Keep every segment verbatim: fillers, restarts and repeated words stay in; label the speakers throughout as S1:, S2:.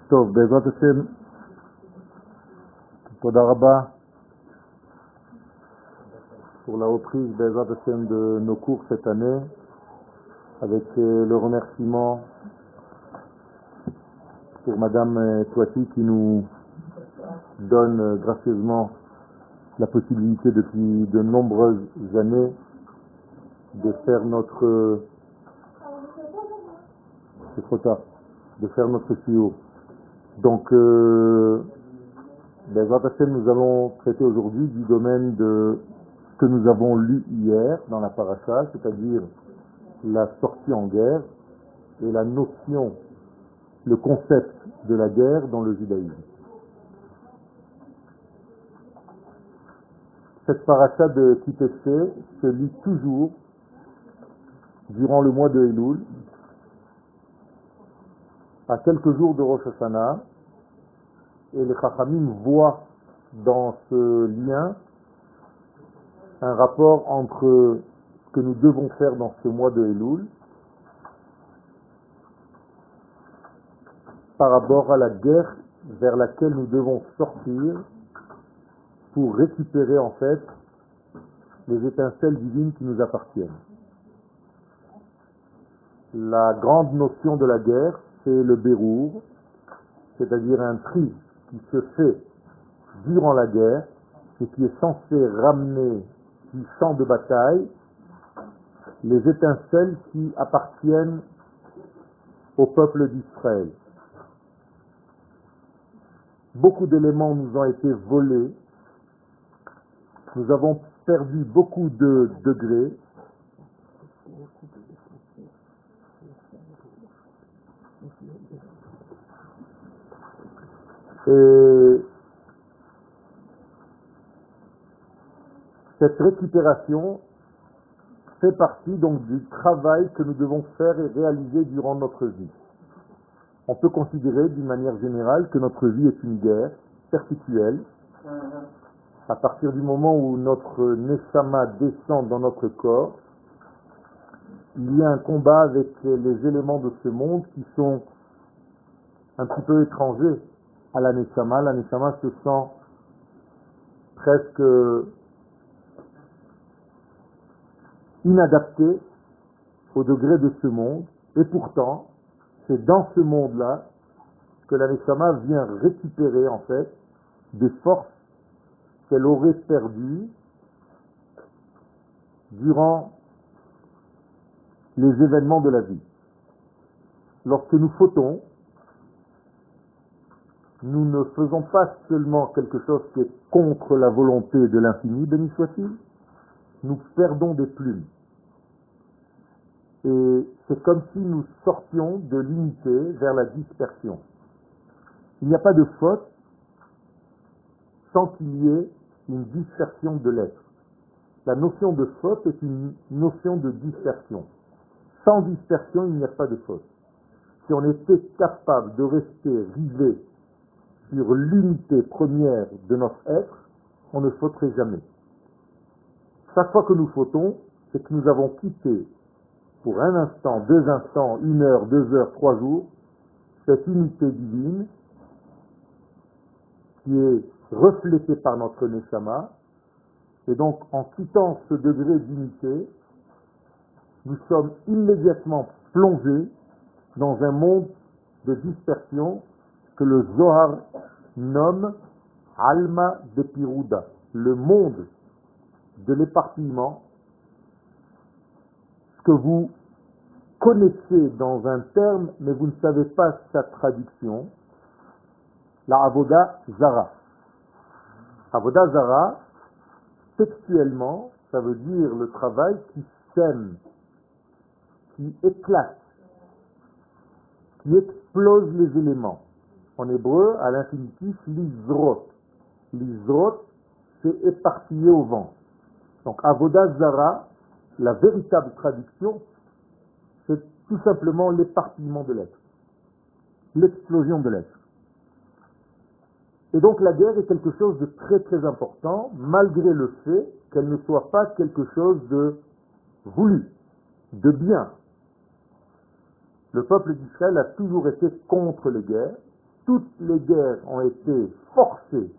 S1: טוב, בעזרת השם, תודה רבה pour la reprise בעזרת השם de nos cours cette année, avec euh, le remerciement pour Madame euh, Touati qui nous donne euh, gracieusement la possibilité depuis de nombreuses années de faire notre euh, c'est trop tard, de faire notre shiur. Donc euh, Bezrat Hashem, nous allons traiter aujourd'hui du domaine de ce que nous avons lu hier dans la paracha, c'est-à-dire la sortie en guerre et la notion, le concept de la guerre dans le judaïsme. Cette paracha de Kitessé se lit toujours durant le mois de Elul, à quelques jours de Rosh Hashanah, et les Chachamim voient dans ce lien un rapport entre ce que nous devons faire dans ce mois de Elul par rapport à la guerre vers laquelle nous devons sortir pour récupérer en fait les étincelles divines qui nous appartiennent. La grande notion de la guerre, c'est le bérour, c'est-à-dire un tri qui se fait durant la guerre et qui est censé ramener du champ de bataille les étincelles qui appartiennent au peuple d'Israël. Beaucoup d'éléments nous ont été volés, nous avons perdu beaucoup de degrés, et cette récupération fait partie donc du travail que nous devons faire et réaliser durant notre vie. On peut considérer d'une manière générale que notre vie est une guerre perpétuelle. À partir du moment où notre neshama descend dans notre corps, il y a un combat avec les éléments de ce monde qui sont un petit peu étrangers à la neshama. La neshama se sent presque inadaptée au degré de ce monde, et pourtant, c'est dans ce monde-là que la neshama vient récupérer en fait des forces qu'elle aurait perdues durant les événements de la vie. Lorsque nous fautons, nous ne faisons pas seulement quelque chose qui est contre la volonté de l'infini, béni soit-il, nous perdons des plumes. Et c'est comme si nous sortions de l'unité vers la dispersion. Il n'y a pas de faute sans qu'il y ait une dispersion de l'être. La notion de faute est une notion de dispersion. Sans dispersion, il n'y a pas de faute. Si on était capable de rester rivé sur l'unité première de notre être, on ne fauterait jamais. Chaque fois que nous fautons, c'est que nous avons quitté pour un instant, deux instants, une heure, deux heures, trois jours, cette unité divine qui est reflétée par notre neshama, et donc en quittant ce degré d'unité, nous sommes immédiatement plongés dans un monde de dispersion que le Zohar nomme Alma de Pirouda, le monde de l'éparpillement, que vous connaissez dans un terme, mais vous ne savez pas sa traduction, la Avoda Zara. Avoda Zara, textuellement, ça veut dire le travail qui sème, qui éclate, qui explose les éléments. En hébreu, à l'infinitif, lizrot. Lizrot, c'est éparpillé au vent. Donc, Avoda Zara, la véritable traduction, c'est tout simplement l'éparpillement de l'être, l'explosion de l'être. Et donc la guerre est quelque chose de très très important, malgré le fait qu'elle ne soit pas quelque chose de voulu, de bien. Le peuple d'Israël a toujours été contre les guerres, toutes les guerres ont été forcées,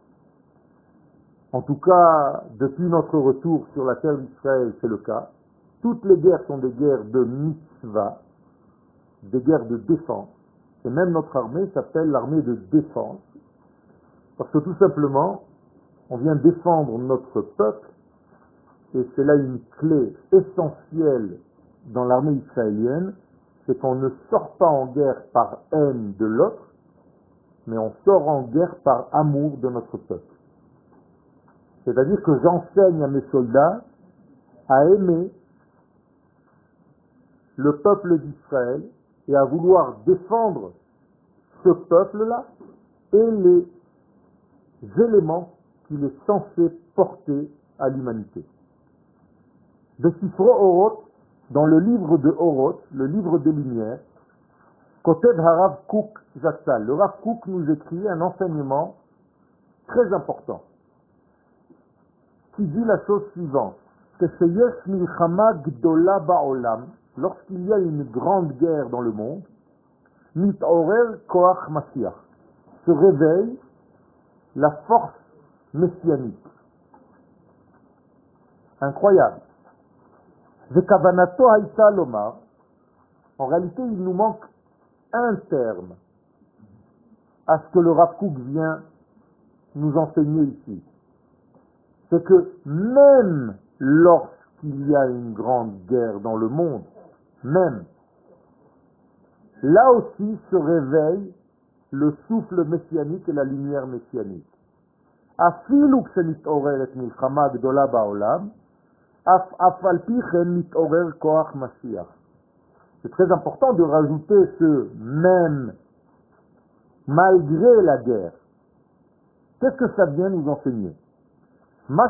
S1: en tout cas depuis notre retour sur la terre d'Israël, c'est le cas. Toutes les guerres sont des guerres de mitzvah, des guerres de défense. Et même notre armée s'appelle l'armée de défense. Parce que tout simplement, on vient défendre notre peuple, et c'est là une clé essentielle dans l'armée israélienne, c'est qu'on ne sort pas en guerre par haine de l'autre, mais on sort en guerre par amour de notre peuple. C'est-à-dire que j'enseigne à mes soldats à aimer le peuple d'Israël et à vouloir défendre ce peuple-là et les éléments qu'il est censé porter à l'humanité. De Sifro Oroth, dans le livre de Oroth, le livre des Lumières, Kotev Harav Kook Zatzal, le Rav Kook nous écrit un enseignement très important qui dit la chose suivante: que Sheyesh Milchama Gdola Ba'olam, lorsqu'il y a une grande guerre dans le monde, Mitorer Koach Mashiach, se réveille la force messianique. Incroyable. Vekavanato Haïta Lomar, en réalité il nous manque un terme à ce que le Rav Kook vient nous enseigner ici. C'est que même lorsqu'il y a une grande guerre dans le monde, même, là aussi se réveille le souffle messianique et la lumière messianique. Afilu ksenitorer et milchama gdola ba'olam, af al pi chen mitorer koach Mashiach. C'est très important de rajouter ce même, malgré la guerre. Qu'est-ce que ça vient nous enseigner? Mais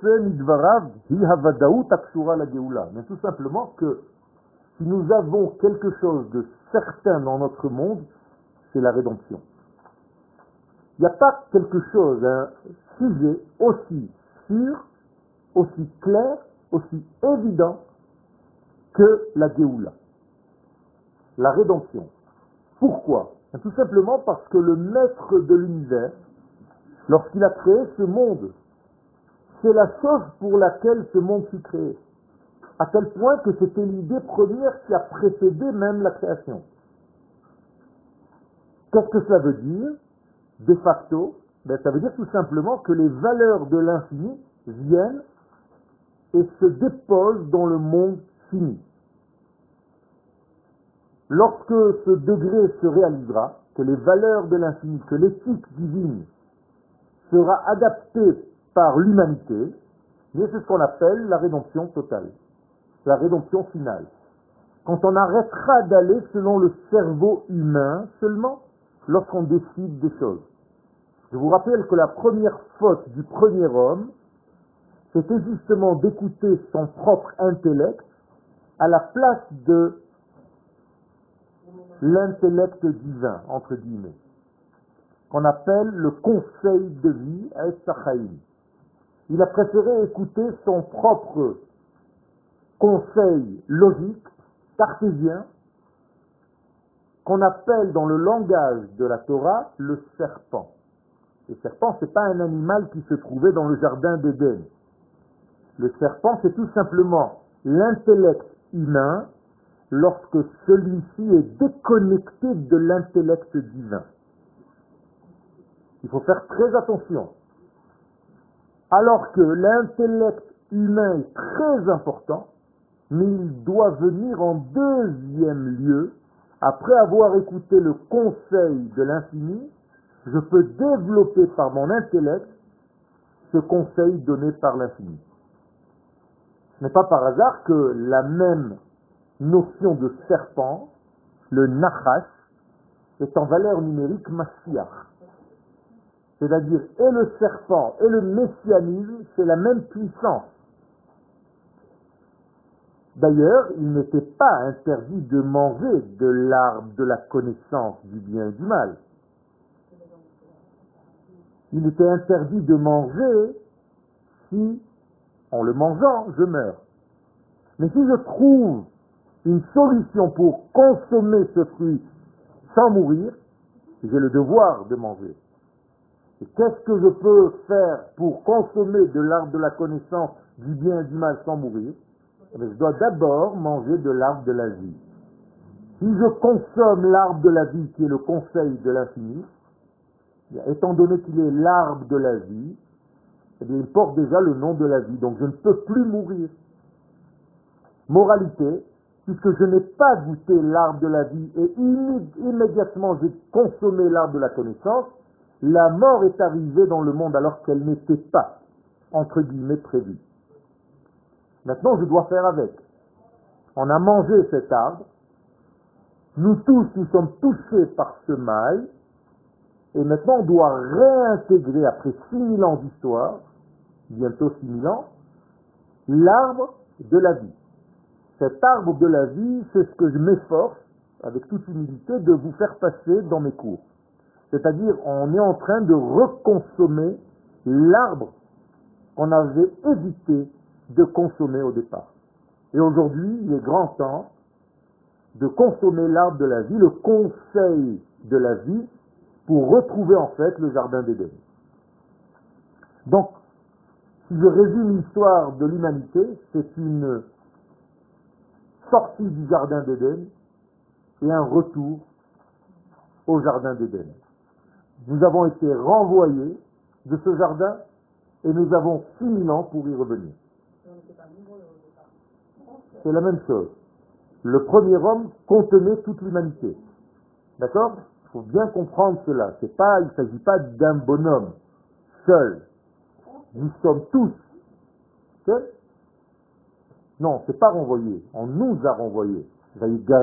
S1: tout simplement que si nous avons quelque chose de certain dans notre monde, c'est la rédemption. Il n'y a pas quelque chose, un sujet aussi sûr, aussi clair, aussi évident que la Géoula, la rédemption. Pourquoi? Tout simplement parce que le maître de l'univers, lorsqu'il a créé ce monde, c'est la chose pour laquelle ce monde fut créé. À tel point que c'était l'idée première qui a précédé même la création. Qu'est-ce que cela veut dire? De facto, ben, ça veut dire tout simplement que les valeurs de l'infini viennent et se déposent dans le monde fini. Lorsque ce degré se réalisera, que les valeurs de l'infini, que l'éthique divine sera adaptée par l'humanité, c'est ce qu'on appelle la rédemption totale, la rédemption finale. Quand on arrêtera d'aller selon le cerveau humain seulement, lorsqu'on décide des choses. Je vous rappelle que la première faute du premier homme, c'était justement d'écouter son propre intellect à la place de l'intellect divin, entre guillemets, qu'on appelle le conseil de vie, Etzachaim. Il a préféré écouter son propre conseil logique, cartésien, qu'on appelle dans le langage de la Torah le serpent. Le serpent, ce n'est pas un animal qui se trouvait dans le jardin d'Éden. Le serpent, c'est tout simplement l'intellect humain lorsque celui-ci est déconnecté de l'intellect divin. Il faut faire très attention. Alors que l'intellect humain est très important, mais il doit venir en deuxième lieu, après avoir écouté le conseil de l'infini, je peux développer par mon intellect ce conseil donné par l'infini. Ce n'est pas par hasard que la même notion de serpent, le nachash, est en valeur numérique Mashiach. C'est-à-dire, et le serpent et le messianisme, c'est la même puissance. D'ailleurs, il n'était pas interdit de manger de l'arbre de la connaissance du bien et du mal. Il était interdit de manger si, en le mangeant, je meurs. Mais si je trouve une solution pour consommer ce fruit sans mourir, J'ai le devoir de manger. Et qu'est-ce que je peux faire pour consommer de l'arbre de la connaissance du bien et du mal sans mourir? Eh bien, je dois d'abord manger de l'arbre de la vie. Si je consomme l'arbre de la vie, qui est le conseil de l'infini, étant donné qu'il est l'arbre de la vie, eh bien, il porte déjà le nom de la vie, donc je ne peux plus mourir. Moralité, puisque je n'ai pas goûté l'arbre de la vie et immédiatement j'ai consommé l'arbre de la connaissance, la mort est arrivée dans le monde alors qu'elle n'était pas, entre guillemets, prévue. Maintenant, je dois faire avec. On a mangé cet arbre, nous tous, nous sommes touchés par ce mal, et maintenant on doit réintégrer, après six mille ans d'histoire, bientôt six mille ans, l'arbre de la vie. Cet arbre de la vie, c'est ce que je m'efforce, avec toute humilité, de vous faire passer dans mes cours. C'est-à-dire, on est en train de reconsommer l'arbre qu'on avait évité de consommer au départ. Et aujourd'hui, il est grand temps de consommer l'arbre de la vie, le conseil de la vie, pour retrouver en fait le jardin d'Éden. Donc, si je résume l'histoire de l'humanité, c'est une sortie du jardin d'Éden et un retour au jardin d'Éden. Nous avons été renvoyés de ce jardin et nous avons six mille ans pour y revenir. C'est la même chose. Le premier homme contenait toute l'humanité. D'accord? Il faut bien comprendre cela. C'est pas, il ne s'agit pas d'un bonhomme seul. Nous sommes tous. Okay? Non, c'est pas renvoyé. On nous a renvoyés. Ça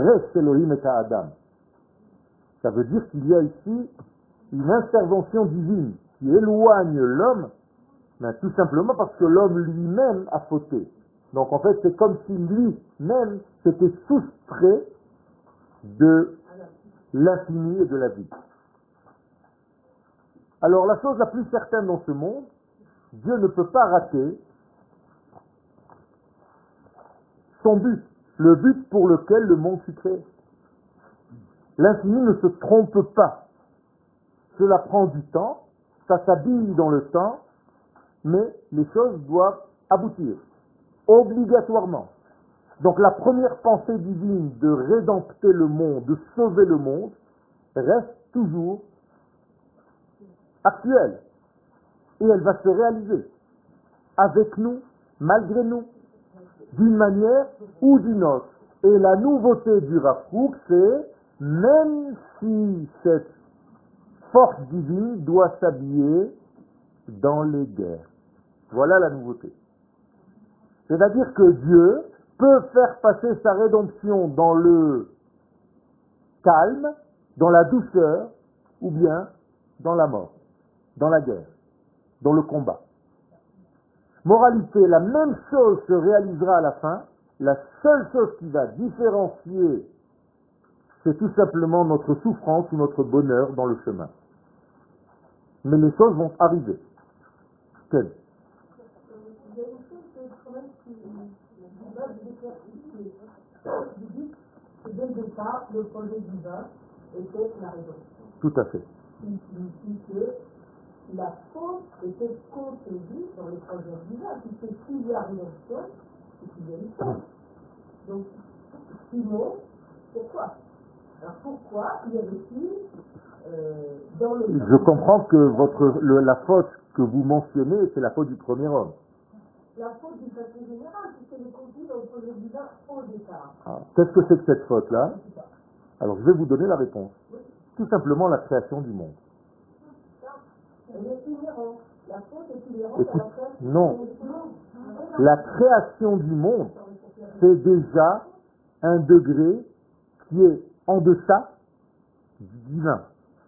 S1: veut dire qu'il y a ici une intervention divine qui éloigne l'homme, mais tout simplement parce que l'homme lui-même a fauté. Donc en fait, c'est comme si lui-même s'était soustrait de l'infini et de la vie. Alors la chose la plus certaine dans ce monde, Dieu ne peut pas rater son but, le but pour lequel le monde fut créé. L'infini ne se trompe pas. Cela prend du temps, ça s'habille dans le temps, mais les choses doivent aboutir, obligatoirement. Donc la première pensée divine de rédempter le monde, de sauver le monde, reste toujours actuelle. Et elle va se réaliser, avec nous, malgré nous, d'une manière ou d'une autre. Et la nouveauté du Rav Kook, c'est, même si cette force divine doit s'habiller dans les guerres. Voilà la nouveauté. C'est-à-dire que Dieu peut faire passer sa rédemption dans le calme, dans la douceur, ou bien dans la mort, dans la guerre, dans le combat. Moralité, la même chose se réalisera à la fin. La seule chose qui va différencier, c'est tout simplement notre souffrance ou notre bonheur dans le chemin. Mais les choses vont arriver. Quelle?
S2: Il y a une chose quand même qui va vous éclaircir. Vous dites que dès le départ, le projet divin était la rédemption.
S1: Tout à fait.
S2: Ce qui signifie que la faute était contenue dans le projet divin, puisque s'il y a rédemption, c'est qu'il y a une faute. Donc, sinon, pourquoi? Alors pourquoi y avait-il euh, dans le...
S1: Je comprends que votre, le, la faute que vous mentionnez, c'est la faute du premier homme.
S2: La faute d'une façon générale, puisqu'elle est contenue dans le projet divin au départ.
S1: Ah. Qu'est-ce que c'est que cette faute-là? Alors je vais vous donner la réponse.
S2: Oui.
S1: Tout simplement la création du monde.
S2: Elle est inhérente. La faute est inhérente
S1: Écoute,
S2: à la création
S1: non.
S2: du monde.
S1: La création du monde, c'est déjà un degré qui est en deçà du divin.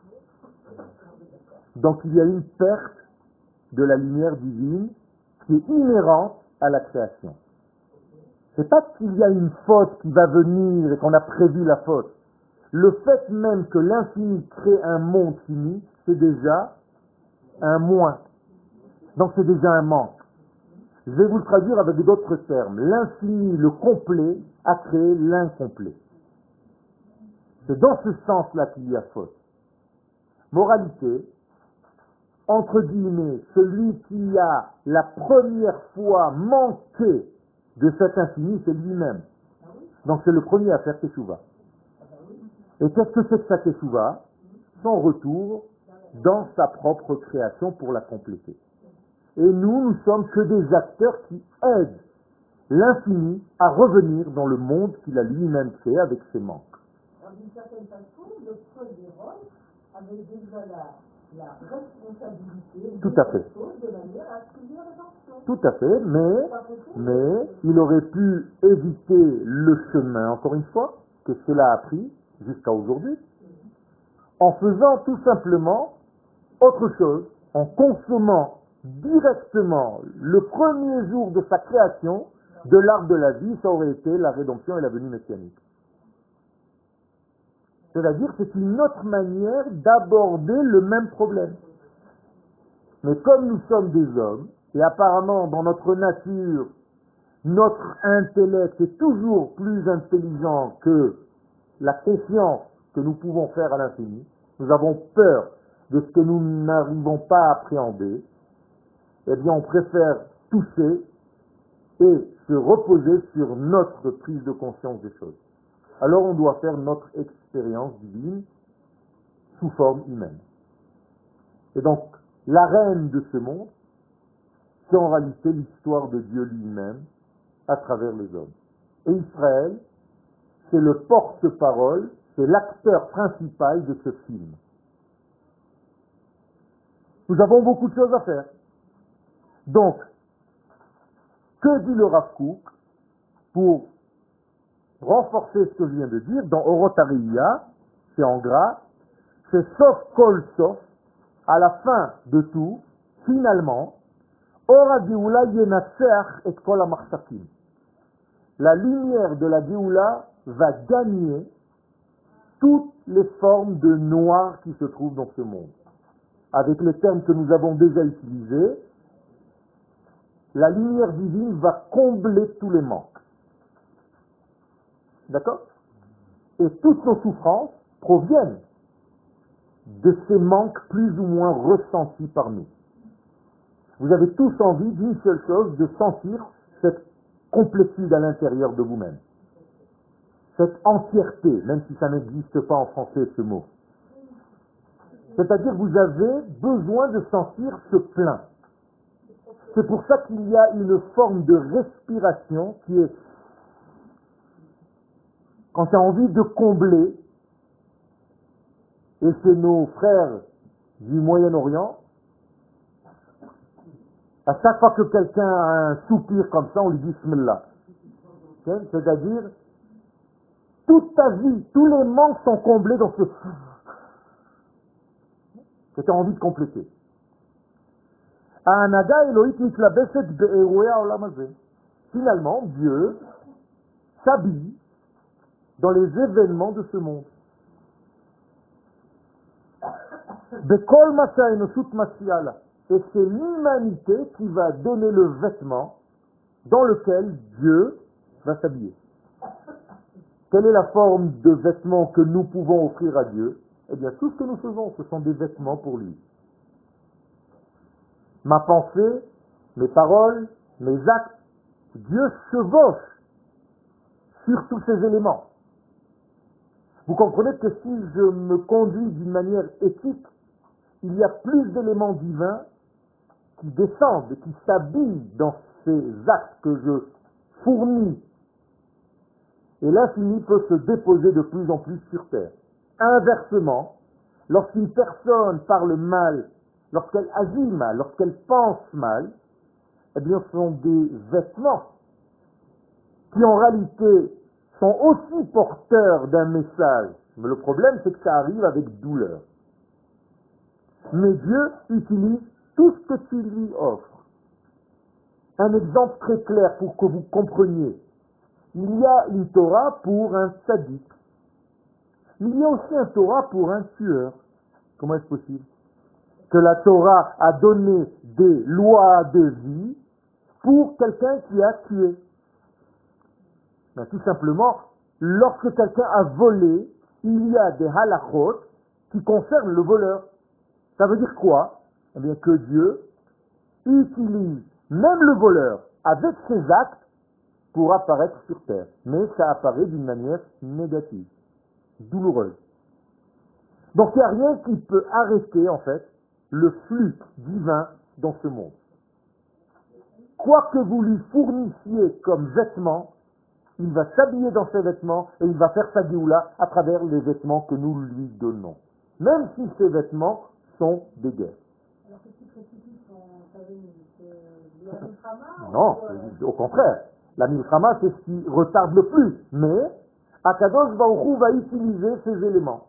S1: Donc il y a une perte de la lumière divine qui est inhérente à la création. C'est pas qu'il y a une faute qui va venir et qu'on a prévu la faute. Le fait même que l'infini crée un monde fini, c'est déjà un moins. Donc c'est déjà un manque. Je vais vous le traduire avec d'autres termes. L'infini, le complet, a créé l'incomplet. C'est dans ce sens-là qu'il y a faute. Moralité, entre guillemets, celui qui a la première fois manqué de cet infini, c'est lui-même. Donc c'est le premier à faire teshuva. Et qu'est-ce que c'est que sa teshuva? Son retour dans sa propre création pour la compléter. Et nous, nous sommes que des acteurs qui aident l'infini à revenir dans le monde qu'il a lui-même fait avec ses manques.
S2: Alors, d'une certaine façon, le feu des rôles avait déjà la, la responsabilité
S1: Tout
S2: de
S1: à fait.
S2: faire choses de manière à attribuer la rédemption.
S1: Tout à fait, mais, mais il aurait pu éviter le chemin, encore une fois, que cela a pris jusqu'à aujourd'hui, en faisant tout simplement autre chose, en consommant directement le premier jour de sa création de l'arbre de la vie, ça aurait été la rédemption et la venue messianique. C'est-à-dire que c'est une autre manière d'aborder le même problème. Mais comme nous sommes des hommes, et apparemment dans notre nature, notre intellect est toujours plus intelligent que la confiance que nous pouvons faire à l'infini, nous avons peur de ce que nous n'arrivons pas à appréhender, eh bien on préfère toucher et se reposer sur notre prise de conscience des choses. Alors on doit faire notre expérience divine sous forme humaine. Et donc, la reine de ce monde, c'est en réalité l'histoire de Dieu lui-même à travers les hommes. Et Israël, c'est le porte-parole, c'est l'acteur principal de ce film. Nous avons beaucoup de choses à faire. Donc, que dit le Rav Kook pour renforcer ce que je viens de dire? Dans Orotariya, c'est en gras, c'est sauf kol sauf, à la fin de tout, finalement, Ora Geoula yenatseach et kol ha-machsakim. La lumière de la Géoula va gagner toutes les formes de noir qui se trouvent dans ce monde. Avec les termes que nous avons déjà utilisés, la lumière divine va combler tous les manques. D'accord? Et toutes nos souffrances proviennent de ces manques plus ou moins ressentis par nous. Vous avez tous envie d'une seule chose, de sentir cette complétude à l'intérieur de vous-même. Cette entièreté, même si ça n'existe pas en français ce mot. C'est-à-dire que vous avez besoin de sentir ce plein. C'est pour ça qu'il y a une forme de respiration qui est, quand tu as envie de combler, et chez nos frères du Moyen-Orient, à chaque fois que quelqu'un a un soupir comme ça, on lui dit Bismillah. Okay? C'est-à-dire, toute ta vie, tous les manques sont comblés dans ce que tu as envie de compléter. Finalement, Dieu s'habille dans les événements de ce monde. Et c'est l'humanité qui va donner le vêtement dans lequel Dieu va s'habiller. Quelle est la forme de vêtements que nous pouvons offrir à Dieu? Eh bien, tout ce que nous faisons, ce sont des vêtements pour lui. Ma pensée, mes paroles, mes actes, Dieu chevauche sur tous ces éléments. Vous comprenez que si je me conduis d'une manière éthique, il y a plus d'éléments divins qui descendent, qui s'habillent dans ces actes que je fournis. Et l'infini peut se déposer de plus en plus sur terre. Inversement, lorsqu'une personne parle mal, lorsqu'elle agit mal, lorsqu'elle pense mal, eh bien ce sont des vêtements qui en réalité sont aussi porteurs d'un message. Mais le problème, c'est que ça arrive avec douleur. Mais Dieu utilise tout ce que tu lui offres. Un exemple très clair pour que vous compreniez. Il y a une Torah pour un tzaddik. Mais il y a aussi un Torah pour un tueur. Comment est-ce possible? Que la Torah a donné des lois de vie pour quelqu'un qui a tué. Ben, tout simplement, lorsque quelqu'un a volé, il y a des halachot qui concernent le voleur. Ça veut dire quoi? Eh bien que Dieu utilise même le voleur avec ses actes pour apparaître sur terre. Mais ça apparaît d'une manière négative, douloureuse. Donc il n'y a rien qui peut arrêter en fait le flux divin dans ce monde. Quoi que vous lui fournissiez comme vêtements, il va s'habiller dans ces vêtements et il va faire sa géoula à travers les vêtements que nous lui donnons. Même si ces vêtements sont des guerres.
S2: Alors qu'est-ce qui précipite son venue? C'est la milchama?
S1: Non, au contraire. La milchama, c'est ce qui retarde le plus. Mais Akadosh Baruch Hu va utiliser ces éléments.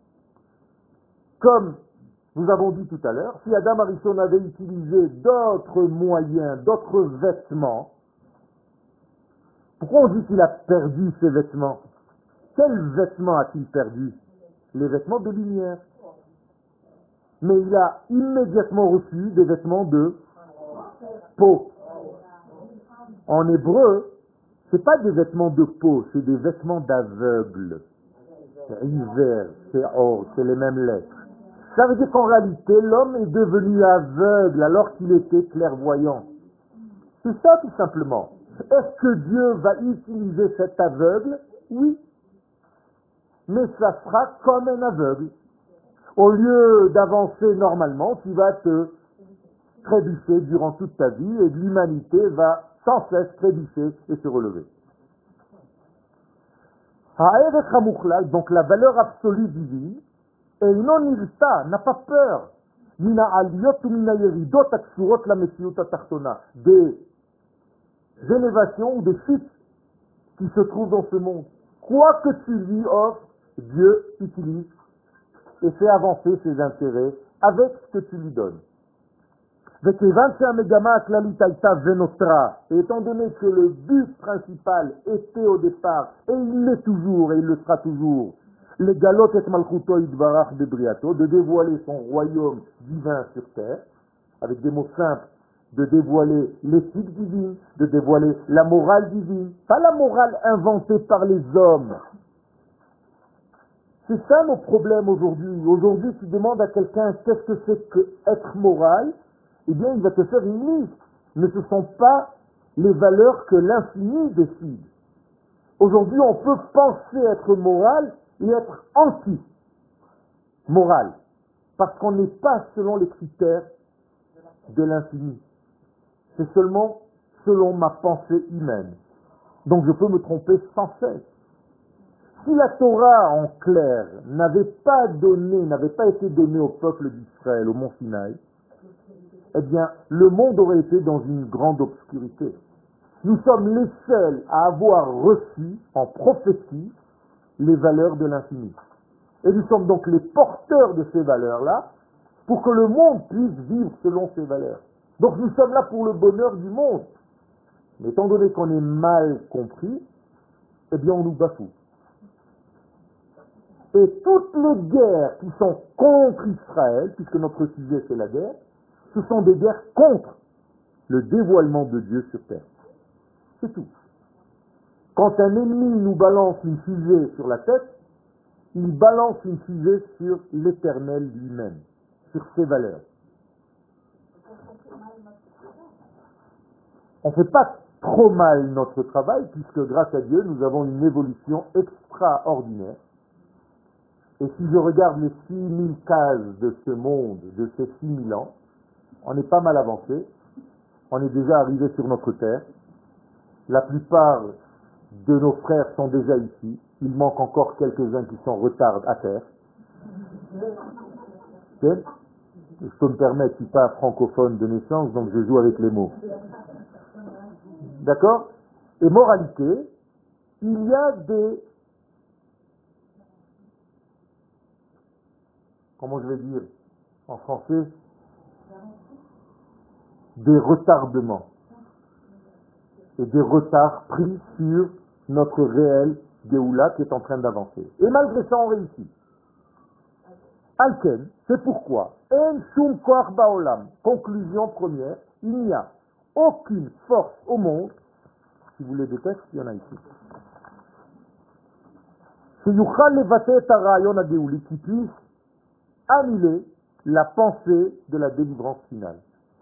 S1: Comme nous avons dit tout à l'heure, si Adam Arishon avait utilisé d'autres moyens, d'autres vêtements, pourquoi on dit qu'il a perdu ses vêtements? Quels vêtements a-t-il perdu? Les vêtements de lumière. Mais il a immédiatement reçu des vêtements de peau. En hébreu, ce n'est pas des vêtements de peau, c'est des vêtements d'aveugle. C'est hiver, c'est or, c'est les mêmes lettres. Ça veut dire qu'en réalité, l'homme est devenu aveugle alors qu'il était clairvoyant. C'est ça tout simplement. Est-ce que Dieu va utiliser cet aveugle? Oui. Mais ça sera comme un aveugle. Au lieu d'avancer normalement, tu vas te trébucher durant toute ta vie et l'humanité va sans cesse trébucher et se relever. Donc la valeur absolue divine, et non nirta, n'a pas peur, mina aliyot ou mina yeridot aksurot la messiut tartona, des élévations ou des chutes qui se trouvent dans ce monde. Quoi que tu lui offres, Dieu utilise et fait avancer ses intérêts avec ce que tu lui donnes. Et étant donné que le but principal était au départ, et il l'est toujours, et il le sera toujours, les galot et malchuto idbarach de briato, de dévoiler son royaume divin sur terre, avec des mots simples, de dévoiler l'éthique divine, de dévoiler la morale divine, pas la morale inventée par les hommes. C'est ça nos problèmes aujourd'hui. Aujourd'hui, tu demandes à quelqu'un qu'est-ce que c'est que être moral, eh bien, il va te faire une liste. Mais ce ne sont pas les valeurs que l'infini décide. Aujourd'hui, on peut penser être moral et être anti-moral. Parce qu'on n'est pas selon les critères de l'infini. C'est seulement selon ma pensée humaine. Donc je peux me tromper sans cesse. Si la Torah, en clair, n'avait pas donné, n'avait pas été donnée au peuple d'Israël, au mont Sinaï, eh bien, le monde aurait été dans une grande obscurité. Nous sommes les seuls à avoir reçu, en prophétie, les valeurs de l'infini. Et nous sommes donc les porteurs de ces valeurs-là, pour que le monde puisse vivre selon ces valeurs. Donc nous sommes là pour le bonheur du monde. Mais étant donné qu'on est mal compris, eh bien on nous bafoue. Et toutes les guerres qui sont contre Israël, puisque notre sujet c'est la guerre, ce sont des guerres contre le dévoilement de Dieu sur terre. C'est tout. Quand un ennemi nous balance une fusée sur la tête, il balance une fusée sur l'Éternel lui-même, sur ses valeurs. On ne fait pas trop mal notre travail, puisque grâce à Dieu, nous avons une évolution extraordinaire. Et si je regarde les six mille cases de ce monde, de ces six mille ans, on est pas mal avancé. On est déjà arrivé sur notre terre. La plupart de nos frères sont déjà ici. Il manque encore quelques-uns qui sont en retard à terre. Okay? Je peux me permettre, je ne suis pas francophone de naissance, donc je joue avec les mots. D'accord? Et moralité, il y a des... Comment je vais dire en français? Des retardements. Et des retards pris sur notre réel Géoula qui est en train d'avancer. Et malgré ça, on réussit. Alken, c'est pourquoi, En Shum Koach Baolam, conclusion première, il n'y a aucune force au monde, si vous voulez des textes, il y en a ici, qui puisse annuler la pensée de la délivrance finale.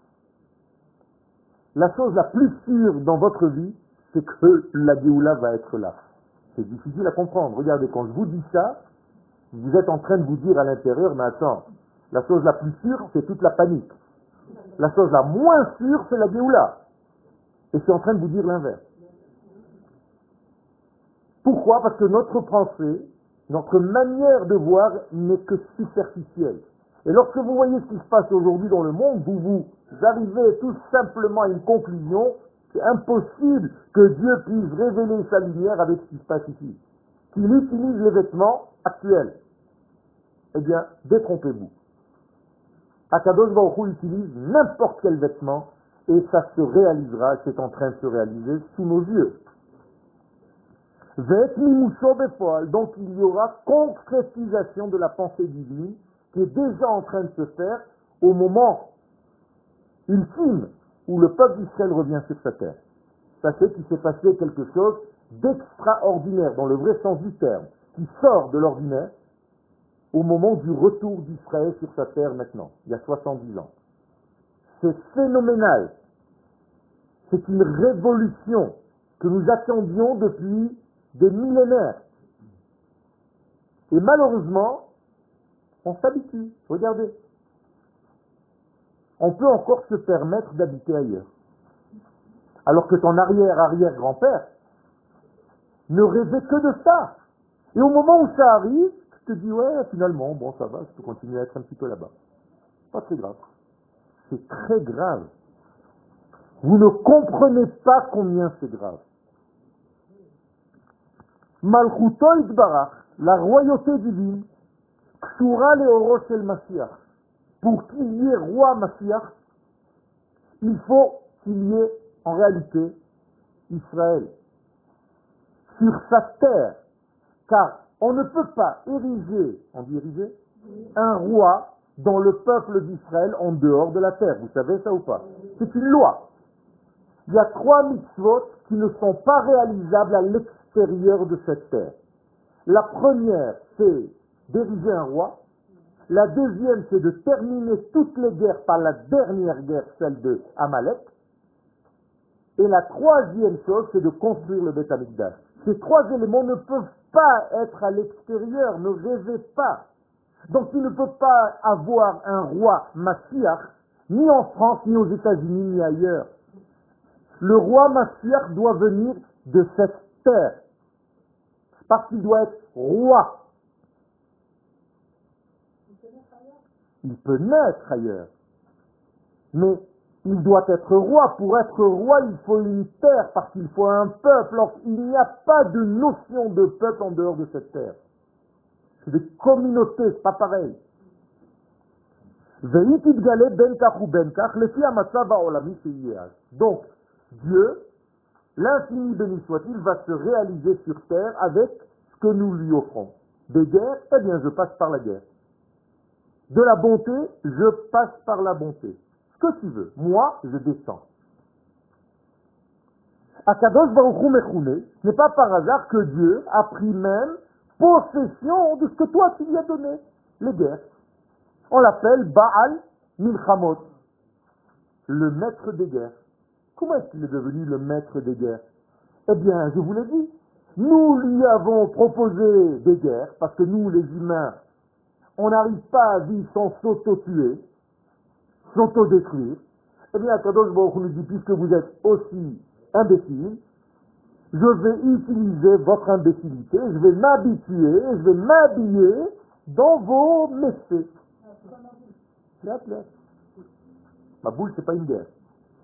S1: La chose la plus sûre dans votre vie, c'est que la Géoula va être là. C'est difficile à comprendre. Regardez, quand je vous dis ça, vous êtes en train de vous dire à l'intérieur, mais attends, la chose la plus sûre, c'est toute la panique. La chose la moins sûre, c'est la Géoula. Et c'est en train de vous dire l'inverse. Pourquoi? Parce que notre pensée, notre manière de voir n'est que superficielle. Et lorsque vous voyez ce qui se passe aujourd'hui dans le monde, vous vous arrivez tout simplement à une conclusion, c'est impossible que Dieu puisse révéler sa lumière avec ce qui se passe ici. Qu'il utilise les vêtements actuels. Eh bien, détrompez-vous. Akadosh Baruch Hu utilise n'importe quel vêtement et ça se réalisera, c'est en train de se réaliser sous nos yeux. Donc il y aura concrétisation de la pensée divine qui est déjà en train de se faire au moment ultime où le peuple d'Israël revient sur sa terre. Sachez qu'il s'est passé quelque chose d'extraordinaire dans le vrai sens du terme, qui sort de l'ordinaire au moment du retour d'Israël sur sa terre maintenant, il y a soixante-dix ans. C'est phénoménal. C'est une révolution que nous attendions depuis des millénaires. Et malheureusement, on s'habitue. Regardez. On peut encore se permettre d'habiter ailleurs. Alors que ton arrière-arrière-grand-père ne rêvait que de ça. Et au moment où ça arrive, tu te dis, ouais, finalement, bon, ça va, je peux continuer à être un petit peu là-bas. Pas très grave. C'est très grave. Vous ne comprenez pas combien c'est grave. Malchuto Itbarach, la royauté divine, Ksura Leoro Shel Mashiach. Pour qu'il y ait roi Mashiach, il faut qu'il y ait en réalité Israël sur sa terre. Car on ne peut pas ériger, on dit ériger, un roi dans le peuple d'Israël en dehors de la terre. Vous savez ça ou pas? C'est une loi. Il y a trois mitzvot qui ne sont pas réalisables à l'extérieur de cette terre. La première, c'est d'ériger un roi. La deuxième, c'est de terminer toutes les guerres par la dernière guerre, celle de Amalek. Et la troisième chose, c'est de construire le Beth Amikdash. Ces trois éléments ne peuvent pas être à l'extérieur, ne rêvez pas. Donc il ne peut pas avoir un roi Mashiach, ni en France, ni aux États-Unis, ni ailleurs. Le roi Mashiach doit venir de cette terre, parce qu'il doit être roi. Il peut naître ailleurs, mais il doit être roi. Pour être roi, il faut une terre, parce qu'il faut un peuple. Alors, il n'y a pas de notion de peuple en dehors de cette terre. C'est des communautés, c'est pas pareil. Donc, Dieu, l'infini béni soit-il, va se réaliser sur terre avec ce que nous lui offrons. Des guerres, eh bien, je passe par la guerre. De la bonté, je passe par la bonté. Ce que tu veux. Moi, je descends. Akadosh Baruch Hu Mechouné, ce n'est pas par hasard que Dieu a pris même possession de ce que toi tu lui as donné, les guerres. On l'appelle Baal Milchamot, le maître des guerres. Comment est-ce qu'il est devenu le maître des guerres? Eh bien, je vous l'ai dit, nous lui avons proposé des guerres, parce que nous, les humains, on n'arrive pas à vivre sans s'auto-tuer, s'auto-détruire. Eh bien, Kadosh Baruch Hu nous dit, puisque vous êtes aussi imbéciles, je vais utiliser votre imbécilité, je vais m'habituer, je vais m'habiller dans vos méfaits. Là, là. Ma boule, c'est pas une guerre.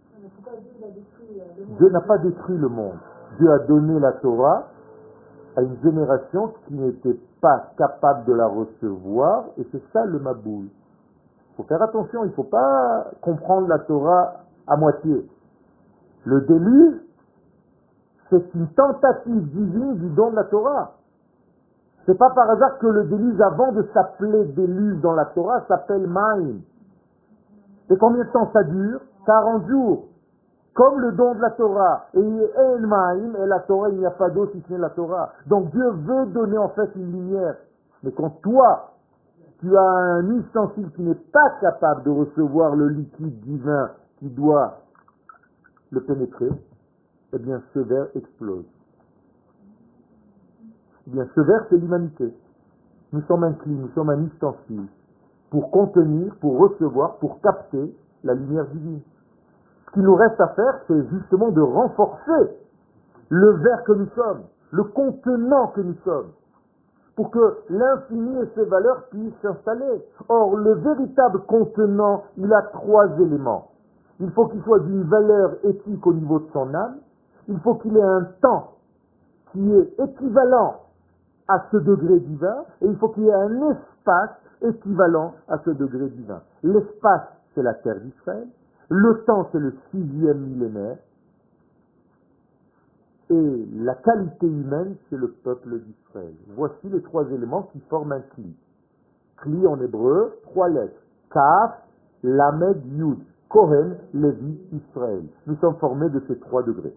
S1: Dieu n'a pas détruit le monde. Dieu a donné la Torah à une génération qui n'était pas capable de la recevoir, et c'est ça le Maboul. Il faut faire attention, il ne faut pas comprendre la Torah à moitié. Le déluge, c'est une tentative divine du don de la Torah. C'est pas par hasard que le déluge, avant de s'appeler déluge dans la Torah, s'appelle Maïm. Et combien de temps ça dure? quarante jours. Comme le don de la Torah. Et El Maïm, et la Torah, il n'y a pas d'eau si ce n'est la Torah. Donc Dieu veut donner en fait une lumière. Mais quand toi, tu as un ustensile qui n'est pas capable de recevoir le liquide divin qui doit le pénétrer, eh bien ce verre explose. Eh bien ce verre, c'est l'humanité. Nous sommes un cli, nous sommes un ustensile pour contenir, pour recevoir, pour capter la lumière divine. Ce qu'il nous reste à faire, c'est justement de renforcer le verre que nous sommes, le contenant que nous sommes, pour que l'infini et ses valeurs puissent s'installer. Or, le véritable contenant, il a trois éléments. Il faut qu'il soit d'une valeur éthique au niveau de son âme, il faut qu'il ait un temps qui est équivalent à ce degré divin, et il faut qu'il y ait un espace équivalent à ce degré divin. L'espace, c'est la terre d'Israël, le temps, c'est le sixième millénaire, et la qualité humaine, c'est le peuple d'Israël. Voici les trois éléments qui forment un cli. Cli en hébreu, trois lettres. Kaf, Lamed, Yud. Kohen, Lévi, Israël. Nous sommes formés de ces trois degrés.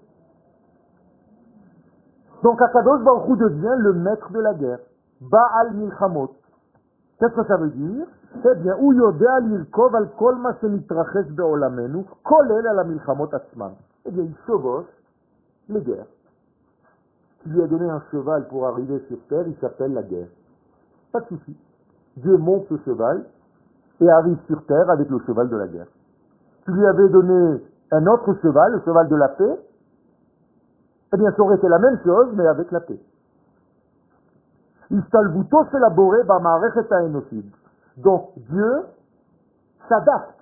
S1: Donc Akadosh Baruch Hu devient le maître de la guerre. Baal Milchamot. Qu'est-ce que ça veut dire? Eh bien, Hu Yodea Lirkov al Kol Ma Shemitrachesh Be'olamenu, Kolel Ala Milchamot Atzman. Eh bien, il chevauche les guerres. Qui lui a donné un cheval pour arriver sur terre, il s'appelle la guerre. Pas de souci. Dieu monte ce cheval et arrive sur terre avec le cheval de la guerre. Tu lui avais donné un autre cheval, le cheval de la paix, eh bien ça aurait été la même chose, mais avec la paix. Istalvuto s'élaborer b'ma'arechet ha'enosid. Donc Dieu s'adapte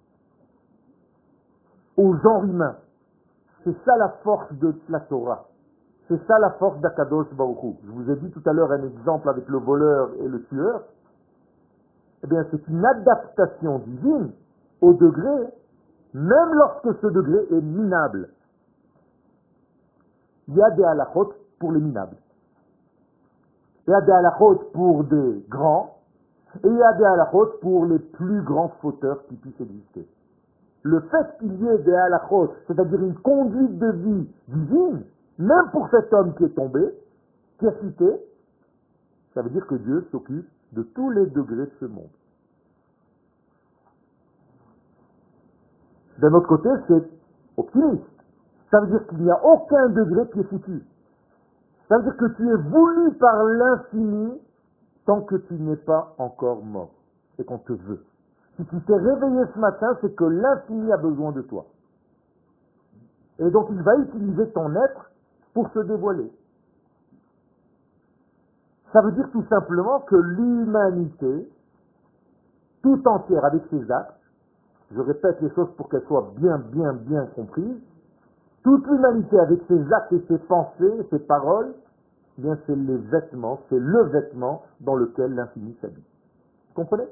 S1: au genre humain. C'est ça la force de la Torah. C'est ça la force d'Akadosh Baruch Hu. Je vous ai dit tout à l'heure un exemple avec le voleur et le tueur. Eh bien, c'est une adaptation divine au degré, même lorsque ce degré est minable. Il y a des halachot pour les minables. Il y a des halachot pour des grands, et il y a des halachot pour les plus grands fauteurs qui puissent exister. Le fait qu'il y ait des halachot, c'est-à-dire une conduite de vie divine, même pour cet homme qui est tombé, qui a cité, ça veut dire que Dieu s'occupe de tous les degrés de ce monde. D'un autre côté, c'est optimiste. Ça veut dire qu'il n'y a aucun degré qui est foutu. Ça veut dire que tu es voulu par l'infini tant que tu n'es pas encore mort et qu'on te veut. Si tu t'es réveillé ce matin, c'est que l'infini a besoin de toi. Et donc il va utiliser ton être pour se dévoiler. Ça veut dire tout simplement que l'humanité, tout entière avec ses actes, je répète les choses pour qu'elles soient bien, bien, bien comprises, toute l'humanité avec ses actes et ses pensées, ses paroles, eh bien c'est les vêtements, c'est le vêtement dans lequel l'infini s'habille. Vous comprenez?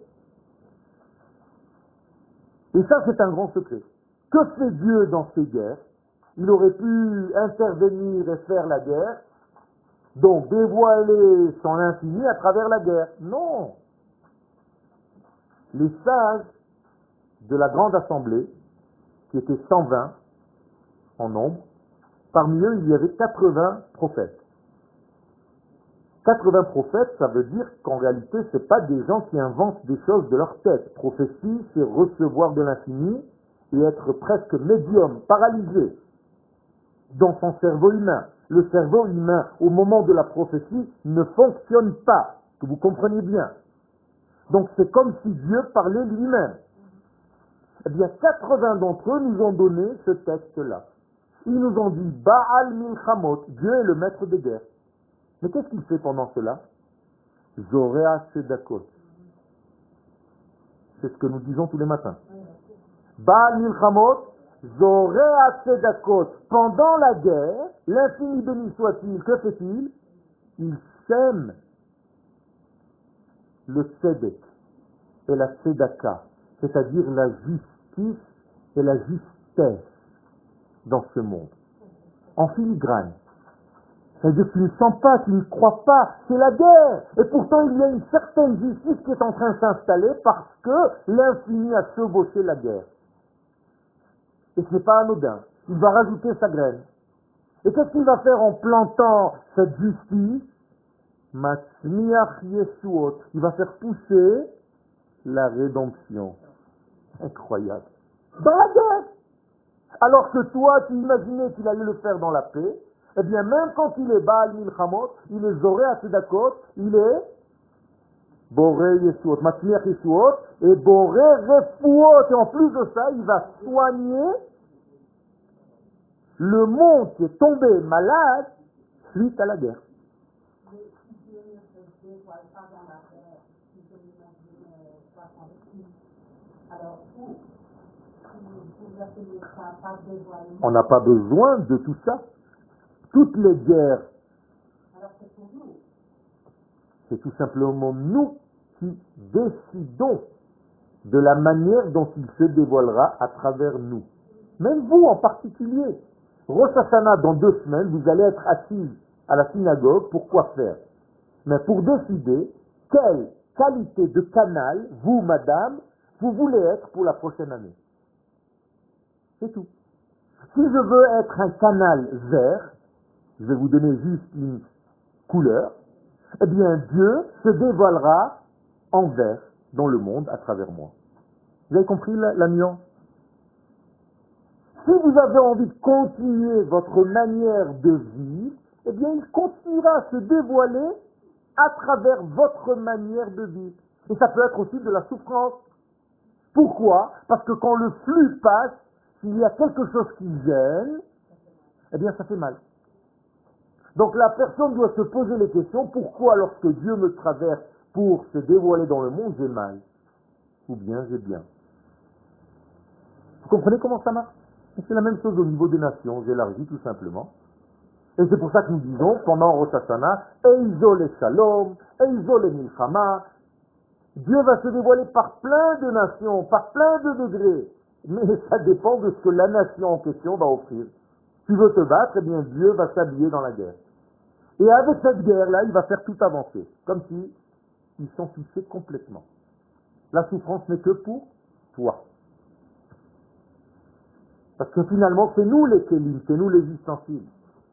S1: Et ça c'est un grand secret. Que fait Dieu dans ces guerres? Il aurait pu intervenir et faire la guerre, donc dévoiler son infini à travers la guerre. Non! Les sages de la grande assemblée, qui étaient cent vingt en nombre, parmi eux il y avait quatre-vingts prophètes. quatre-vingts prophètes, ça veut dire qu'en réalité ce n'est pas des gens qui inventent des choses de leur tête. Prophétie, c'est recevoir de l'infini et être presque médium, paralysé dans son cerveau humain. Le cerveau humain, au moment de la prophétie, ne fonctionne pas, que vous compreniez bien. Donc c'est comme si Dieu parlait lui-même. Eh bien, quatre-vingts d'entre eux nous ont donné ce texte-là. Ils nous ont dit, Baal Milchamot, Dieu est le maître des guerres. Mais qu'est-ce qu'il fait pendant cela? Zorea Sedakot. C'est ce que nous disons tous les matins. Baal Milchamot, Zorea Sedakot. Pendant la guerre, l'infini béni soit-il, que fait-il? Il sème le Sedek et la Sedaka, c'est-à-dire la justice et la justesse dans ce monde, en filigrane. C'est-à-dire que tu ne sens pas, tu ne crois pas, c'est la guerre. Et pourtant il y a une certaine justice qui est en train de s'installer parce que l'infini a chevauché la guerre. Et ce n'est pas anodin. Il va rajouter sa graine. Et qu'est-ce qu'il va faire en plantant cette justice? Matzmiach Yeshuot. Il va faire pousser la rédemption. Incroyable. Dans la guerre. Alors que toi, tu imaginais qu'il allait le faire dans la paix, eh bien, même quand il est Baal Milchamot, il est Zoré à Tzedakot, il est Boré Yeshuot, Matzliach Yeshuot, et Boré Refuot. Et en plus de ça, il va soigner le monde qui est tombé malade suite à la guerre.
S2: Mais si Dieu ne se dévoile pas dans la terre, si je m'imagine pas avec lui, alors où vous appelez ça pas dévoilement?
S1: On n'a pas besoin de tout ça. Toutes les guerres,
S2: Alors c'est pour nous.
S1: c'est tout simplement nous qui décidons de la manière dont il se dévoilera à travers nous. Même vous en particulier. Rosh Hashanah, dans deux semaines, vous allez être assis à la synagogue pour quoi faire? Mais pour décider quelle qualité de canal, vous, madame, vous voulez être pour la prochaine année. C'est tout. Si je veux être un canal vert, je vais vous donner juste une couleur, eh bien Dieu se dévoilera en vert dans le monde à travers moi. Vous avez compris la, la nuance? Si vous avez envie de continuer votre manière de vivre, eh bien il continuera à se dévoiler à travers votre manière de vivre. Et ça peut être aussi de la souffrance. Pourquoi? Parce que quand le flux passe, s'il y a quelque chose qui gêne, eh bien ça fait mal. Donc la personne doit se poser les questions, pourquoi lorsque Dieu me traverse pour se dévoiler dans le monde, j'ai mal? Ou bien j'ai bien. Vous comprenez comment ça marche? C'est la même chose au niveau des nations, j'élargis tout simplement. Et c'est pour ça que nous disons, pendant Rosh Hashanah, Eizo le Shalom, Eizo le Milchama, Dieu va se dévoiler par plein de nations, par plein de degrés. Mais ça dépend de ce que la nation en question va offrir. Tu veux te battre, eh bien Dieu va s'habiller dans la guerre. Et avec cette guerre-là, il va faire tout avancer. Comme si ils s'en fichaient complètement. La souffrance n'est que pour toi. Parce que finalement, c'est nous les kélim, c'est nous les ustensiles.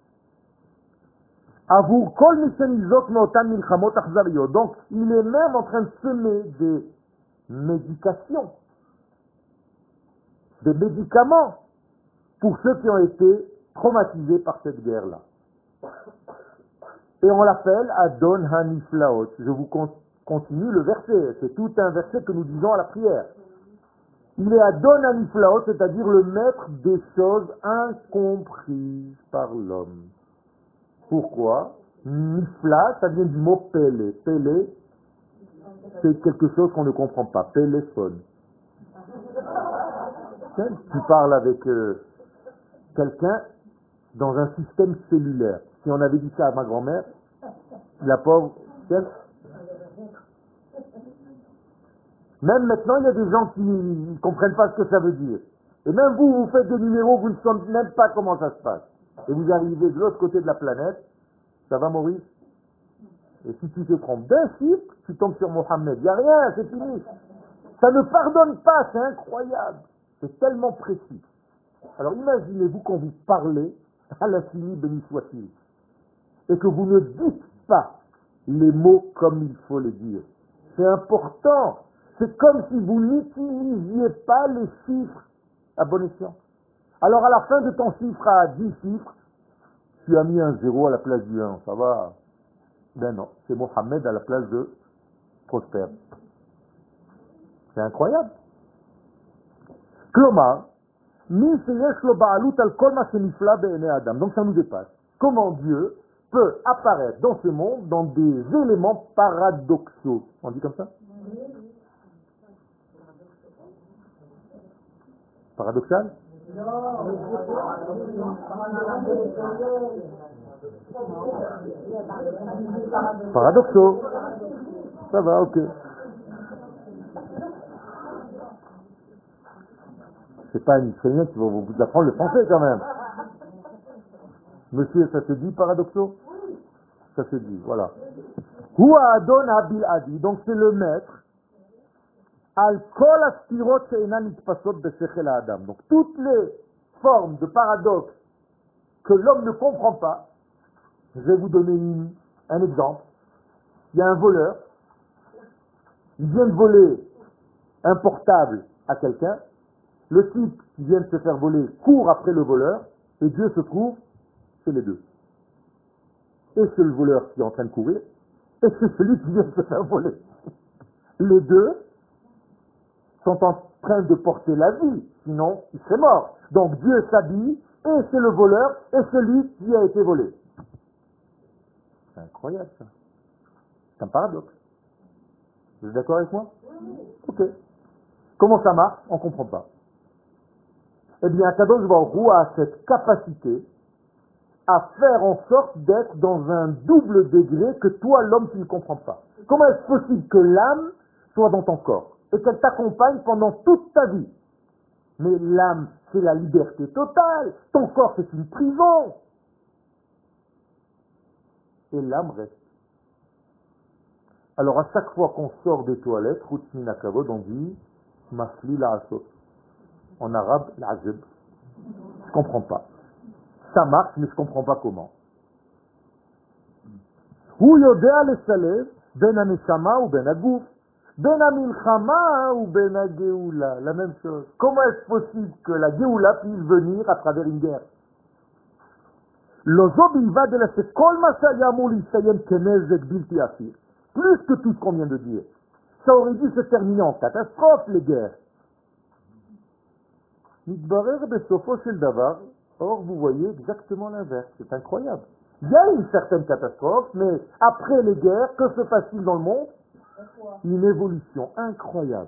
S1: Avour kol mishenizot meotan milchamot achzariyot. Donc, il est même en train de semer des médications, des médicaments pour ceux qui ont été traumatisés par cette guerre-là. Et on l'appelle Adon Haniflaot. Je vous continue le verset. C'est tout un verset que nous disons à la prière. Il est Adon Haniflaot, c'est-à-dire le maître des choses incomprises par l'homme. Pourquoi? Nifla, ça vient du mot pélé. Pélé, c'est quelque chose qu'on ne comprend pas. Péléphone. Tu parles avec euh, quelqu'un dans un système cellulaire. Si on avait dit ça à ma grand-mère, la pauvre, elle, même maintenant, il y a des gens qui ne comprennent pas ce que ça veut dire. Et même vous, vous faites des numéros, vous ne savez même pas comment ça se passe. Et vous arrivez de l'autre côté de la planète, ça va Maurice? Et si tu te trompes d'un chiffre, tu tombes sur Mohammed. Il n'y a rien, c'est fini. Ça ne pardonne pas, c'est incroyable. C'est tellement précis. Alors imaginez-vous quand vous parlez à l'infini, béni soit-il, et que vous ne dites pas les mots comme il faut les dire. C'est important. C'est comme si vous n'utilisiez pas les chiffres à bon escient. Alors à la fin de ton chiffre à dix chiffres, tu as mis un zéro à la place du un. Ça va? Ben non, c'est Mohammed à la place de Prosper. C'est incroyable. Klomar, donc ça nous dépasse. Comment Dieu peut apparaître dans ce monde dans des éléments paradoxaux. On dit comme ça? Paradoxal? Paradoxaux. Ça va, ok. C'est pas un Israélien qui va vous apprendre le français quand même. Monsieur, ça se dit paradoxaux? Ça se dit, voilà. Hua Adon Abil Adi, donc c'est le maître. Al kol astirot she'enan nitpasot b'sechel ha'adam. Donc toutes les formes de paradoxe que l'homme ne comprend pas. Je vais vous donner une, un exemple. Il y a un voleur. Il vient de voler un portable à quelqu'un, le type qui vient de se faire voler court après le voleur, et Dieu se trouve chez les deux. Et c'est le voleur qui est en train de courir, et c'est celui qui vient de se faire voler. Les deux sont en train de porter la vie, sinon il serait mort. Donc Dieu s'habille, et c'est le voleur, et celui qui a été volé. C'est incroyable ça. C'est un paradoxe. Vous êtes d'accord avec moi? Ok. Comment ça marche? On ne comprend pas. Eh bien, Kadosh Baruch Hu a cette capacité à faire en sorte d'être dans un double degré que toi, l'homme, tu ne comprends pas. Comment est-ce possible que l'âme soit dans ton corps et qu'elle t'accompagne pendant toute ta vie? Mais l'âme, c'est la liberté totale. Ton corps, c'est une prison. Et l'âme reste. Alors, à chaque fois qu'on sort des toilettes, Rutsmina Kavod, on dit Masli la'asot. En arabe, l'azeb. Je ne comprends pas. Ça marche, mais je ne comprends pas comment. Hu yodea lesalev ben haneshama ou ben hagouf, ben hamilchama ou ben hageoula. La même chose. Comment est-ce possible que la geoula puisse venir à travers une guerre? Lozo bilvad ela shekol ma shaya amur lisayem kenezek bilti hafir. Plus que tout ce qu'on vient de dire. Ça aurait dû se terminer en catastrophe, les guerres. Mitbarer besofo shel davar. Or, vous voyez exactement l'inverse. C'est incroyable. Il y a une certaine catastrophe, mais après les guerres, que se passe-t-il dans le monde? Une évolution incroyable.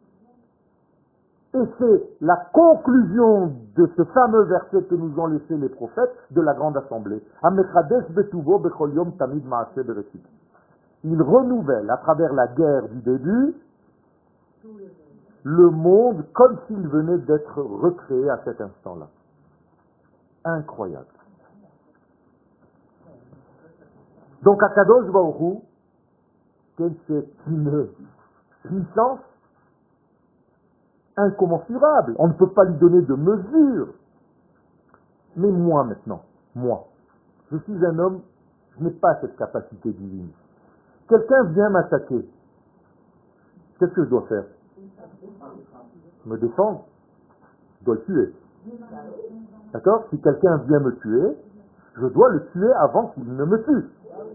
S1: Et c'est la conclusion de ce fameux verset que nous ont laissé les prophètes de la grande assemblée. Il renouvelle à travers la guerre du début le monde comme s'il venait d'être recréé à cet instant-là. Incroyable. Donc Akadosh Baruch Hu, c'est une puissance incommensurable. On ne peut pas lui donner de mesure. Mais moi maintenant, moi, je suis un homme, je n'ai pas cette capacité divine. Quelqu'un vient m'attaquer. Qu'est-ce que je dois faire? Me défendre? Je dois le tuer. D'accord? Si quelqu'un vient me tuer, je dois le tuer avant qu'il ne me tue.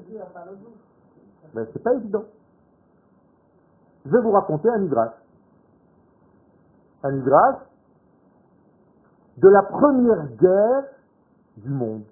S1: Mais c'est pas évident. Je vais vous raconter un midrash. Un midrash de la première guerre du monde.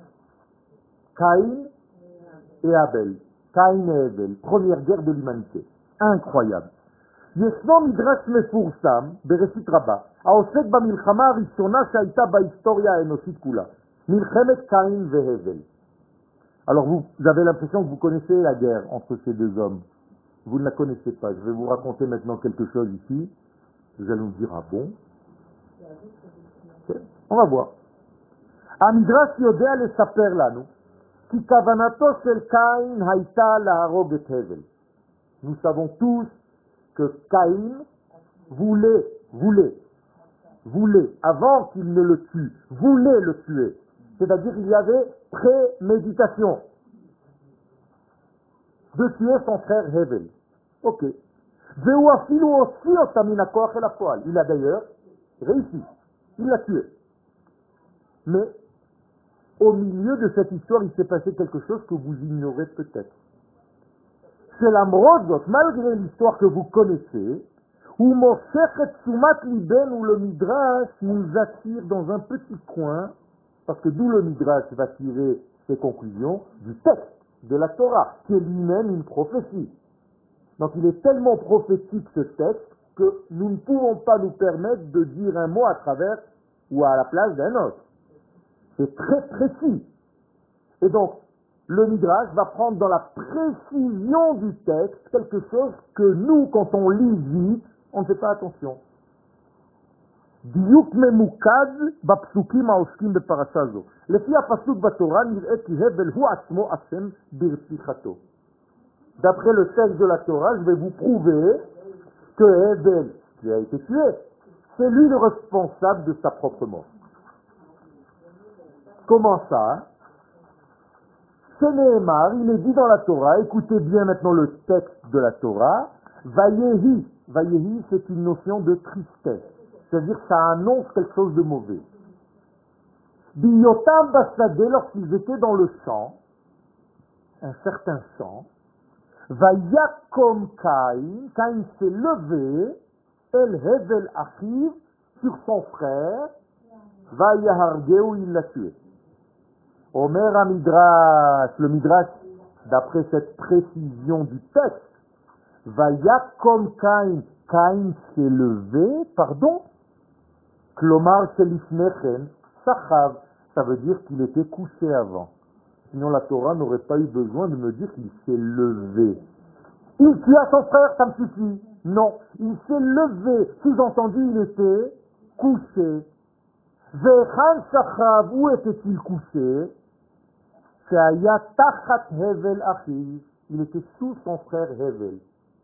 S1: Caïn et Abel. Caïn et Abel. Première guerre de l'humanité. Incroyable. ישנו מדרש מפורסם בראשית רבה, העוסק במלחמה הראשונה שהייתה בהיסטוריה האנושית כולה, מלחמת קין והבל. Alors vous, vous avez l'impression que vous connaissez la guerre entre ces deux hommes. Vous ne la connaissez pas. Je vais vous raconter maintenant quelque chose ici. Vous allez nous dire, ah bon? Okay. On va voir. המדרש יודע לספר לנו כי כוונתו של קין הייתה להרוג את הבל. Nous savons tous que Caïn voulait, voulait, voulait, avant qu'il ne le tue, voulait le tuer. C'est-à-dire qu'il y avait préméditation de tuer son frère Hevel. Ok. Il a d'ailleurs réussi. Il l'a tué. Mais au milieu de cette histoire, il s'est passé quelque chose que vous ignorez peut-être. C'est la mrodot, malgré l'histoire que vous connaissez, où Moshechet Sumat Liben, où le Midrash nous attire dans un petit coin, parce que d'où le Midrash va tirer ses conclusions, du texte de la Torah, qui est lui-même une prophétie. Donc il est tellement prophétique ce texte que nous ne pouvons pas nous permettre de dire un mot à travers ou à la place d'un autre. C'est très précis. Et donc, le Midrash va prendre dans la précision du texte quelque chose que nous, quand on lit vite, on ne fait pas attention. דיוק ממוקד בפסוקים העוסקים בפרשה זו. לפי הפסוק בתורה נראה כי הבל הוא עצמו אשם ברציחתו. D'après le texte de la Torah, je vais vous prouver que Hevel, qui a été tué, c'est lui le responsable de sa propre mort. Comment ça? C'est Nehemar, il est dit dans la Torah, écoutez bien maintenant le texte de la Torah, Vayehi Vayehi, c'est une notion de tristesse. C'est-à-dire que ça annonce quelque chose de mauvais. Biyotam Basadeh, lorsqu'ils étaient dans le champ, un certain champ, Vayakom Caïn, Caïn s'est levé, El Hevel Achiv, sur son frère, Vayahargeu, il l'a tué. Omer à Midrash, le Midrash, d'après cette précision du texte, Vayakom Caïn, Caïn s'est levé, pardon, Klomar Shelifnechen, Sachav, ça veut dire qu'il était couché avant. Sinon la Torah n'aurait pas eu besoin de me dire qu'il s'est levé. Il tua son frère, ça me suffit. Non, il s'est levé, sous-entendu il était couché. Vechan Sachav, où était-il couché? Sheaya Tachat Hevel Achiv, il était sous son frère Hevel.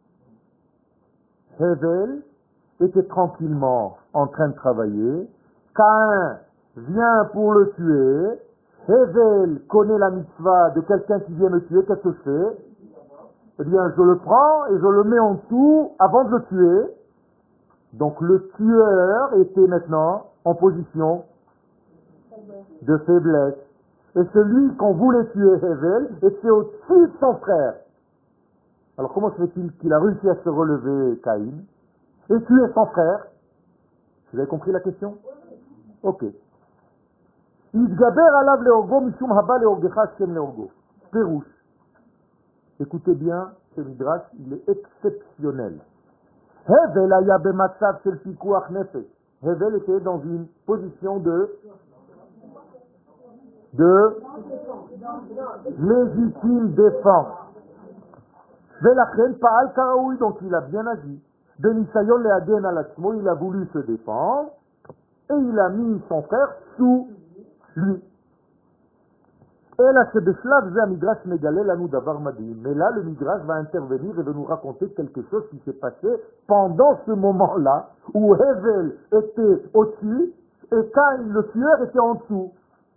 S1: Hevel était tranquillement en train de travailler. Caïn vient pour le tuer. Hevel connaît la mitzvah de quelqu'un qui vient me tuer. Qu'est-ce que je fais? Eh bien, je le prends et je le mets en dessous avant de le tuer. Donc, le tueur était maintenant en position de faiblesse. Et celui qu'on voulait tuer, Hevel, était au-dessus de son frère. Alors, comment se fait-il qu'il a réussi à se relever, Caïn, et tuer son frère? Vous avez compris la question? Ok. Yidgaber alav leorgo mishum haba leorgecha shem leorgo. Pérouche. Écoutez bien, ce midrash, il est exceptionnel. Hevel aya bematzav shel pikuach nefesh. Hevel était dans une position de de légitime défense. Velachen pa'al karaoui, donc il a bien agi. Benisayon lehagen alatzmo, il a voulu se défendre, et il a mis son frère sous lui. Et là, c'est de cela faisait un midrash mégalé la nous d'avoir madim. Mais là, le midrash va intervenir et va nous raconter quelque chose qui s'est passé pendant ce moment-là, où Hevel était au-dessus, et Caïn, le tueur, était en dessous.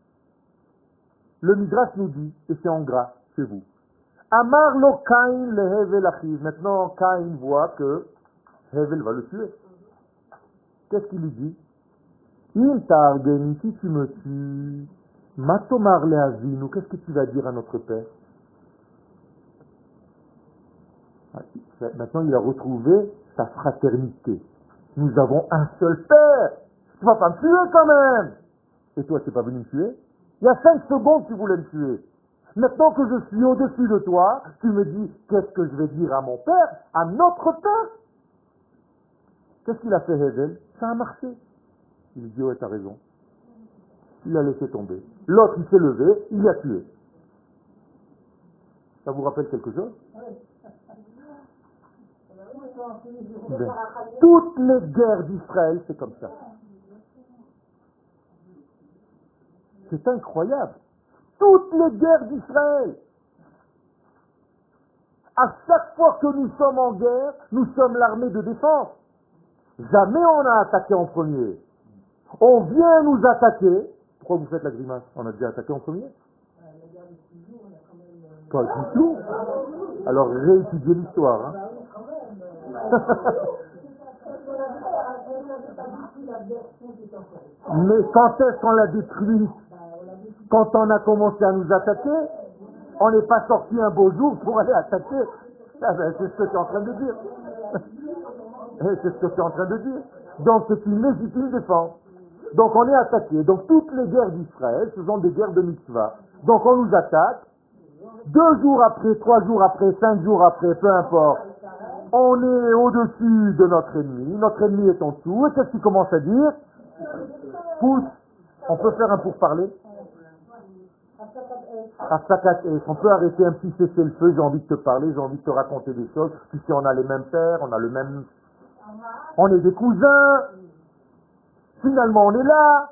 S1: Le midrash nous dit, et c'est en gras, c'est vous. Amar lo Caïn le Hevel achiv. Maintenant, Caïn voit que Hevel va le tuer. Qu'est-ce qu'il lui dit? Il t'argeni, si tu me tues, matomar le avinu, qu'est-ce que tu vas dire à notre père? Maintenant, il a retrouvé sa fraternité. Nous avons un seul père. Tu vas pas me tuer quand même. Et toi, tu n'es pas venu me tuer? Il y a cinq secondes, tu voulais me tuer. Maintenant que je suis au-dessus de toi, tu me dis, qu'est-ce que je vais dire à mon père, à notre père? Qu'est-ce qu'il a fait, Hevel? Ça a marché. Il dit, ouais, t'as raison. Il a laissé tomber. L'autre, il s'est levé, il l'a tué. Ça vous rappelle quelque chose? Ben, toutes les guerres d'Israël, c'est comme ça. C'est incroyable. Toutes les guerres d'Israël. À chaque fois que nous sommes en guerre, nous sommes l'armée de défense. Jamais on a attaqué en premier. On vient nous attaquer. Pourquoi vous faites la grimace? On a déjà attaqué en premier? Pas du tout. Alors réétudiez l'histoire. Hein. Mais quand est-ce qu'on l'a détruit? Quand on a commencé à nous attaquer, on n'est pas sorti un beau jour pour aller attaquer. Ah ben, c'est ce que tu es en train de dire. C'est ce que tu es en train de dire. Donc c'est une légitime défense. Donc on est attaqué. Donc toutes les guerres d'Israël, ce sont des guerres de mitzvah. Donc on nous attaque. Deux jours après, trois jours après, cinq jours après, peu importe. On est au-dessus de notre ennemi. Notre ennemi est en dessous. Et qu'est-ce qu'il commence à dire? Pousse. On peut faire un pourparler? On peut arrêter un petit cessez-le-feu, j'ai envie de te parler, j'ai envie de te raconter des choses. Tu sais, on a les mêmes pères, on a le même... On est des cousins. Finalement, on est là.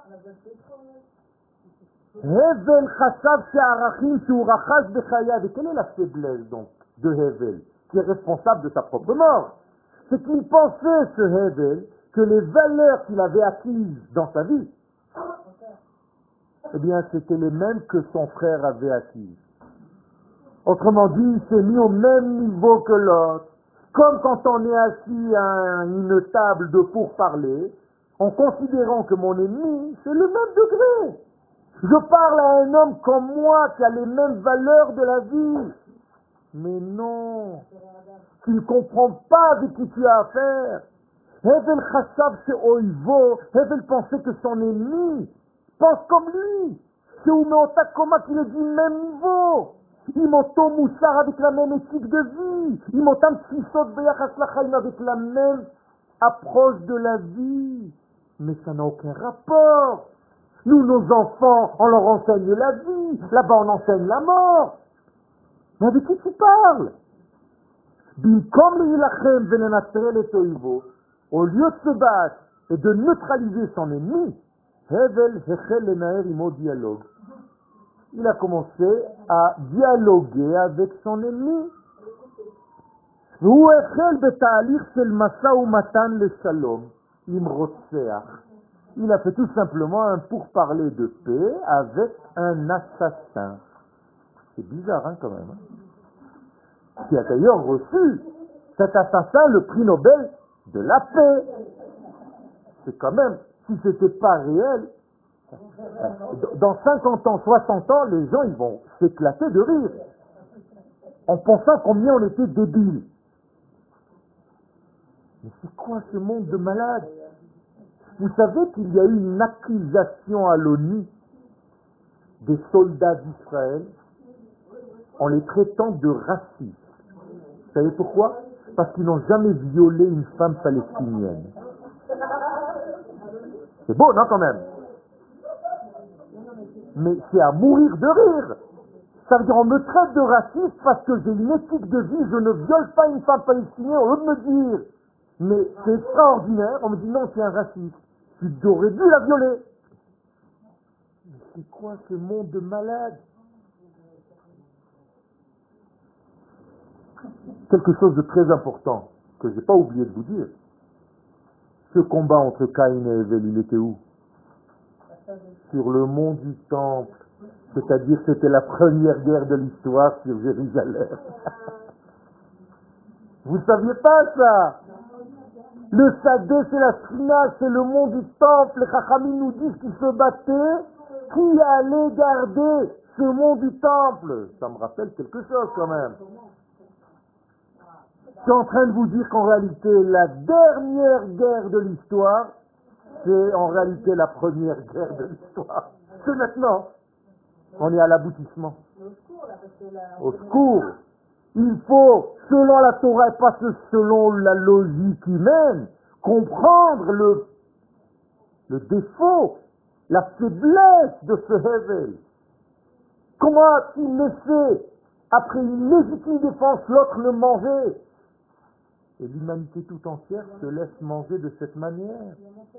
S1: Hevel chassav she'arachim she'urachash bechayav. Et quelle est la faiblesse, donc, de Hevel, qui est responsable de sa propre mort? C'est qu'il pensait, ce Hevel, que les valeurs qu'il avait acquises dans sa vie, eh bien, c'était les mêmes que son frère avait acquises. Autrement dit, il s'est mis au même niveau que l'autre. Comme quand on est assis à une table de pourparler, en considérant que mon ennemi, c'est le même degré. Je parle à un homme comme moi qui a les mêmes valeurs de la vie. Mais non, tu ne comprends pas avec qui tu as affaire. Hevel Chassav c'est Oivo, Hevel pensait que son ennemi pense comme lui. C'est Umeota Koma qui est du même niveau. Imoto Moussar avec la même éthique de vie. Imotam Tsisot Beyachas Lachaim avec la même approche de la vie. Mais ça n'a aucun rapport. Nous, nos enfants, on leur enseigne la vie. Là-bas, on enseigne la mort. Mais avec qui tu parles? Bimkom le'ilachem ve'lenatrel et oivo, au lieu de se battre et de neutraliser son ennemi, Hevel hechel lenaer imo dialogue. Il a commencé à dialoguer avec son ennemi. Hu hechel beta'alich shel masa umatan leshalom im rotzeach. Il a fait tout simplement un pourparler de paix avec un assassin. C'est bizarre, hein, quand même. Hein, qui a d'ailleurs reçu, cet assassin, le prix Nobel de la paix. C'est quand même, si ce n'était pas réel, dans cinquante ans, soixante ans, les gens ils vont s'éclater de rire, en pensant combien on était débiles. Mais c'est quoi ce monde de malades? Vous savez qu'il y a eu une accusation à l'ONU des soldats d'Israël en les traitant de racistes. Vous savez pourquoi? Parce qu'ils n'ont jamais violé une femme palestinienne. C'est beau, non, quand même? Mais c'est à mourir de rire. Ça veut dire on me traite de raciste parce que j'ai une éthique de vie, je ne viole pas une femme palestinienne, au lieu de me dire, mais c'est extraordinaire, on me dit non, c'est un raciste. Tu aurais dû la violer. Mais c'est quoi ce monde de malades? Quelque chose de très important que je n'ai pas oublié de vous dire. Ce combat entre Caïn et Hevel, il était où? Sur le mont du Temple. C'est-à-dire que c'était la première guerre de l'histoire sur Jérusalem. Vous ne saviez pas ça? Le Sadé, c'est la Shrina, c'est le mont du Temple. Les Chachamim nous disent qu'ils se battaient. Qui allait garder ce mont du Temple? Ça me rappelle quelque chose quand même. Je suis en train de vous dire qu'en réalité, la dernière guerre de l'histoire, c'est en réalité la première guerre de l'histoire. C'est maintenant. On est à l'aboutissement. Au secours. Il faut, selon la Torah et pas selon la logique humaine, comprendre le, le défaut, la faiblesse de ce Hevel. Comment a-t-il laissé, après une légitime défense, l'autre le manger? Et l'humanité tout entière se laisse manger de cette manière.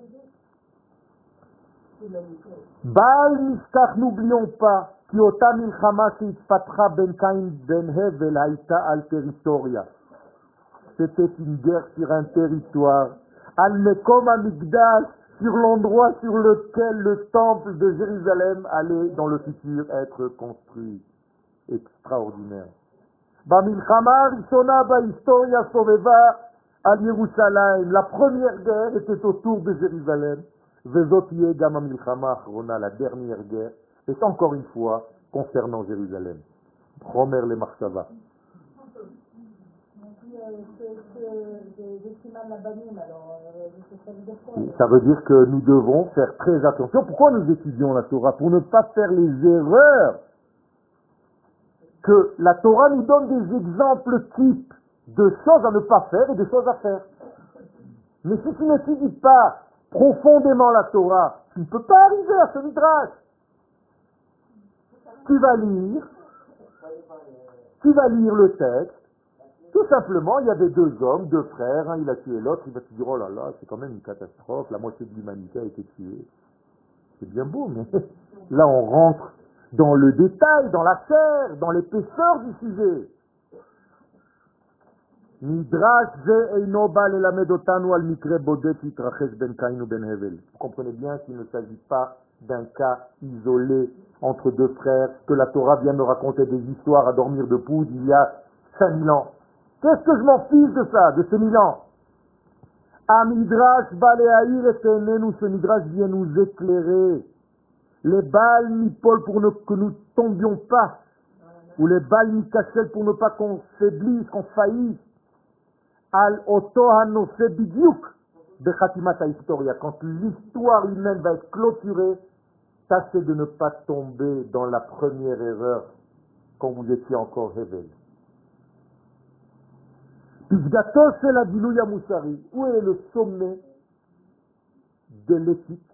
S1: Baal Mishkach, n'oublions pas, qui ota milchama sheitpatra ben Caïn ben Hevel haïta al territoria. C'était une guerre sur un territoire. Al mekom amigdash, sur l'endroit sur lequel le temple de Jérusalem allait dans le futur être construit. Extraordinaire. Bamilchama rishona bahistoria soveva al Yerushalayim. La première guerre était autour de Jérusalem. Vezot yeh gam hamilchama achrona, la dernière guerre, est encore une fois concernant Jérusalem. Chomer le machshava. Ça veut dire que nous devons faire très attention. Pourquoi nous étudions la Torah? Pour ne pas faire les erreurs. Que la Torah nous donne des exemples types de choses à ne pas faire et de choses à faire. Mais si tu n'étudies pas profondément la Torah, tu ne peux pas arriver à ce midrash. Tu vas lire, tu vas lire le texte. Tout simplement, il y avait deux hommes, deux frères, un il a tué l'autre, il va te dire, oh là là, c'est quand même une catastrophe, la moitié de l'humanité a été tuée. C'est bien beau, mais là on rentre dans le détail, dans la chair, dans l'épaisseur du sujet. Midrash ze eino ba lelamed otanu al mikre bodet yitrachesh ben Caïn ou ben Hevel. Vous comprenez bien qu'il ne s'agit pas d'un cas isolé entre deux frères, que la Torah vient me raconter des histoires à dormir debout d'il y a cinq mille ans. Qu'est-ce que je m'en fiche de ça, de ce Milan? Amidrash Baléaïr et Ténénou, ce Midrash vient nous éclairer. Les balles Nipol pour ne, que nous tombions pas, ou les balles Nikachel pour ne pas qu'on faiblisse, qu'on faillisse. Al Oto Hanose Bidiouk de Khatimata Historia. Quand l'histoire humaine va être clôturée, tâchez de ne pas tomber dans la première erreur quand vous étiez encore réveillé. Pisgato, c'est la Dilouya Moussari. Où est le sommet de l'éthique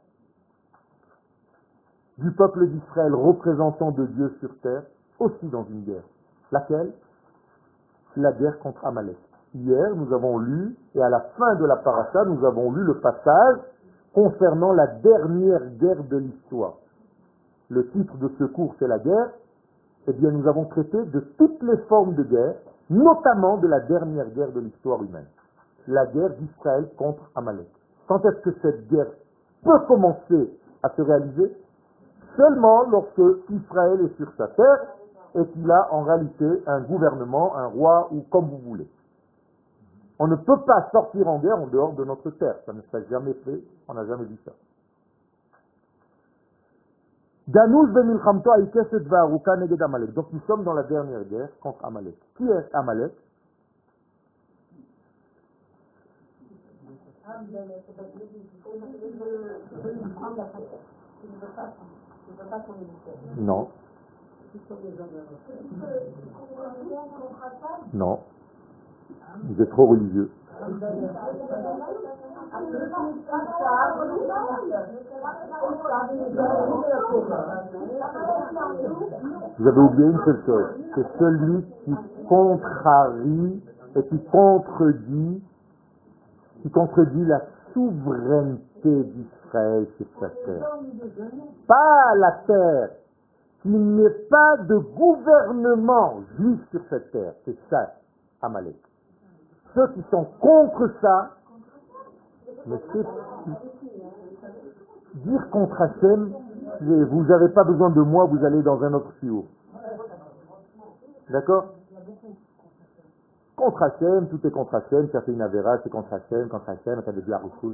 S1: du peuple d'Israël, représentant de Dieu sur terre, aussi dans une guerre? Laquelle? La guerre contre Amalek. Hier, nous avons lu, et à la fin de la paracha, nous avons lu le passage concernant la dernière guerre de l'histoire. Le titre de ce cours, c'est la guerre. Eh bien, nous avons traité de toutes les formes de guerre, notamment de la dernière guerre de l'histoire humaine, la guerre d'Israël contre Amalek. Quand est-ce que cette guerre peut commencer à se réaliser? Seulement lorsque Israël est sur sa terre et qu'il a en réalité un gouvernement, un roi ou comme vous voulez. On ne peut pas sortir en guerre en dehors de notre terre. Ça ne s'est jamais fait, on n'a jamais vu ça. Donc nous sommes dans la dernière guerre contre Amalek. Qui est Amalek? Non. Non. Vous êtes trop religieux. Vous avez oublié une seule chose, c'est celui qui contrarie et qui contredit, qui contredit la souveraineté d'Israël sur sa terre. Pas la terre, qu'il n'y ait pas de gouvernement juif sur cette terre, c'est ça, Amalek. Ceux qui sont contre ça, mais c'est dire contre Hachem, vous n'avez pas besoin de moi, vous allez dans un autre fiour. D'accord? Contre Hachem, tout est contre Hachem, ça fait une avéra, c'est contre Hachem, contre Hachem, ça devient Arouchouz,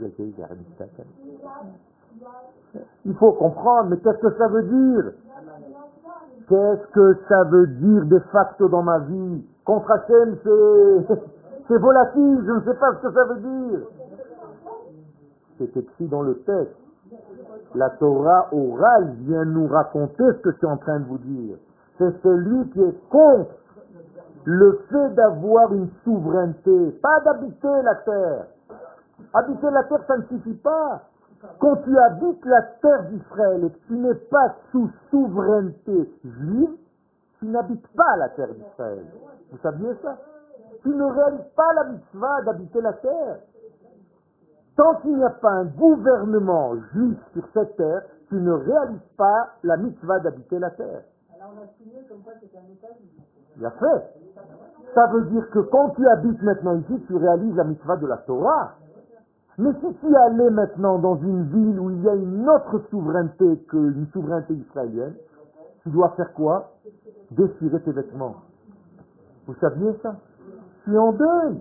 S1: il faut comprendre, mais qu'est-ce que ça veut dire? Qu'est-ce que ça veut dire de facto dans ma vie? Contre Hachem, c'est, c'est volatile, je ne sais pas ce que ça veut dire. C'est écrit dans le texte. La Torah orale vient nous raconter ce que je suis en train de vous dire. C'est celui qui est contre le fait d'avoir une souveraineté, pas d'habiter la terre. Habiter la terre, ça ne suffit pas. Quand tu habites la terre d'Israël et que tu n'es pas sous souveraineté juive, tu n'habites pas la terre d'Israël. Vous saviez ça? Tu ne réalises pas la mitzvah d'habiter la terre. Tant qu'il n'y a pas un gouvernement juif sur cette terre, tu ne réalises pas la mitzvah d'habiter la terre.
S2: Alors on a signé comme quoi c'était un État juif.
S1: Bien fait. Ça veut dire que quand tu habites maintenant ici, tu réalises la mitzvah de la Torah. Mais si tu allais maintenant dans une ville où il y a une autre souveraineté que une souveraineté israélienne, tu dois faire quoi? Déchirer tes vêtements. Vous saviez ça? Tu es en deuil.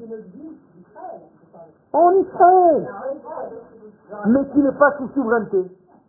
S1: En Israël. Mais tu n'es pas sous souveraineté.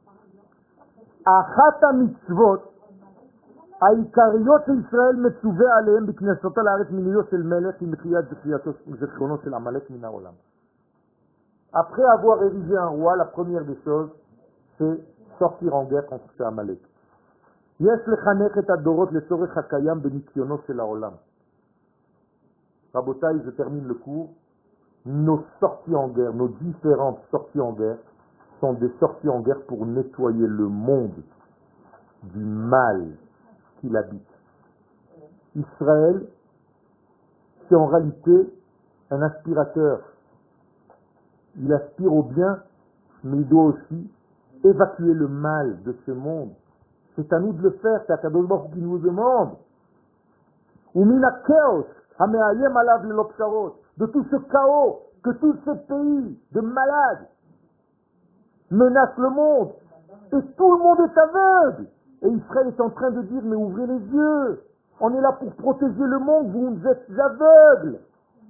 S1: Achat mitzvot, העיקריות שישראל מצווה עליהם בכנסות על הארץ מינויו של מלך עם מחיית זכרונו של עמלק מן העולם. Après avoir érigé un roi, la première des choses, c'est sortir en guerre contre ce Amalek. יש לחנך את הדורות לצורך הקיים בניקיונו של העולם. Rabotai, je termine le cours. Nos sorties en guerre, nos différentes sorties en guerre, sont des sorties en guerre pour nettoyer le monde du mal qu'il habite. Israël, c'est en réalité un aspirateur. Il aspire au bien, mais il doit aussi évacuer le mal de ce monde. C'est à nous de le faire, c'est à Kadosh Baruch Hu qui nous demande. Umina chaos, hameayem alav lelo psharot, de tout ce chaos, que tous ces pays de malades menacent le monde, et tout le monde est aveugle. Et Israël est en train de dire, mais ouvrez les yeux, on est là pour protéger le monde, vous êtes aveugles.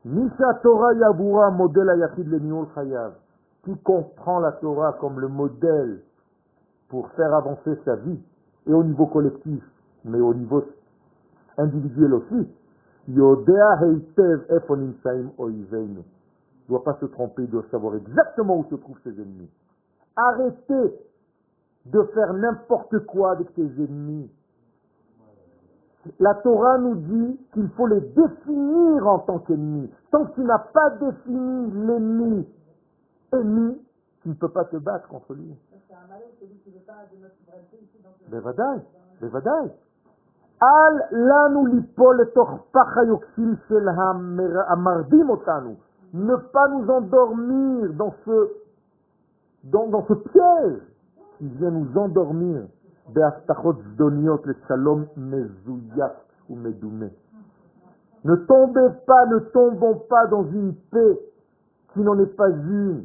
S1: Misha Torah Yabura, modèle Ayachid le Niol Chayav, qui comprend la Torah comme le modèle pour faire avancer sa vie, et au niveau collectif, mais au niveau individuel aussi, Yodea Heitev Efo Nimsaim Oiveinu. Il ne doit pas se tromper, il doit savoir exactement où se trouvent ses ennemis. Arrêtez de faire n'importe quoi avec tes ennemis. La Torah nous dit qu'il faut les définir en tant qu'ennemis. Tant que tu n'as pas défini l'ennemi, ennemi, tu ne peux pas te battre contre lui.
S2: C'est un malin, celui qui ne veut pas de notre souveraineté ici dans ce...
S1: בוודאי, בוודאי. אל לנו ליפול לתוך פח היוקשים של המר... המרדים אותנו. Ne pas nous endormir dans ce, dans, dans ce piège qui vient nous endormir. בהבטחות זדוניות לשלום מזויף ומדומה. Ne tombez pas, ne tombons pas dans une paix qui n'en est pas une.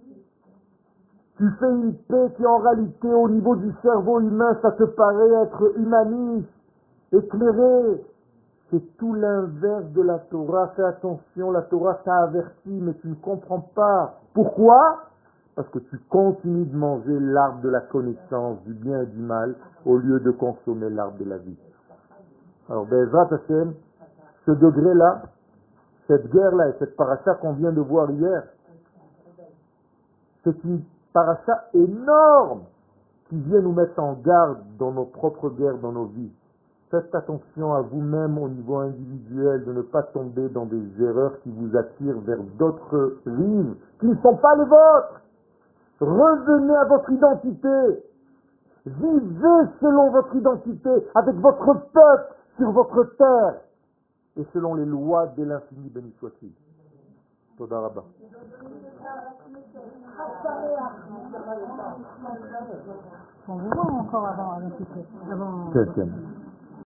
S1: Tu fais une paix qui en réalité au niveau du cerveau humain, ça te paraît être humaniste, éclairé. C'est tout l'inverse de la Torah. Fais attention, la Torah t'a averti, mais tu ne comprends pas. Pourquoi? Parce que tu continues de manger l'arbre de la connaissance du bien et du mal au lieu de consommer l'arbre de la vie. Alors, Be'ezrat Hashem, ce degré-là, cette guerre-là et cette paracha qu'on vient de voir hier, c'est une paracha énorme qui vient nous mettre en garde dans nos propres guerres, dans nos vies. Faites attention à vous-même au niveau individuel de ne pas tomber dans des erreurs qui vous attirent vers d'autres rives qui ne sont pas les vôtres. Revenez à votre identité. Vivez selon votre identité, avec votre peuple sur votre terre et selon les lois de l'infini, béni soit-il. Toda Rabba.
S2: On vous voit encore avant, avant, avant...
S1: Quelqu'un.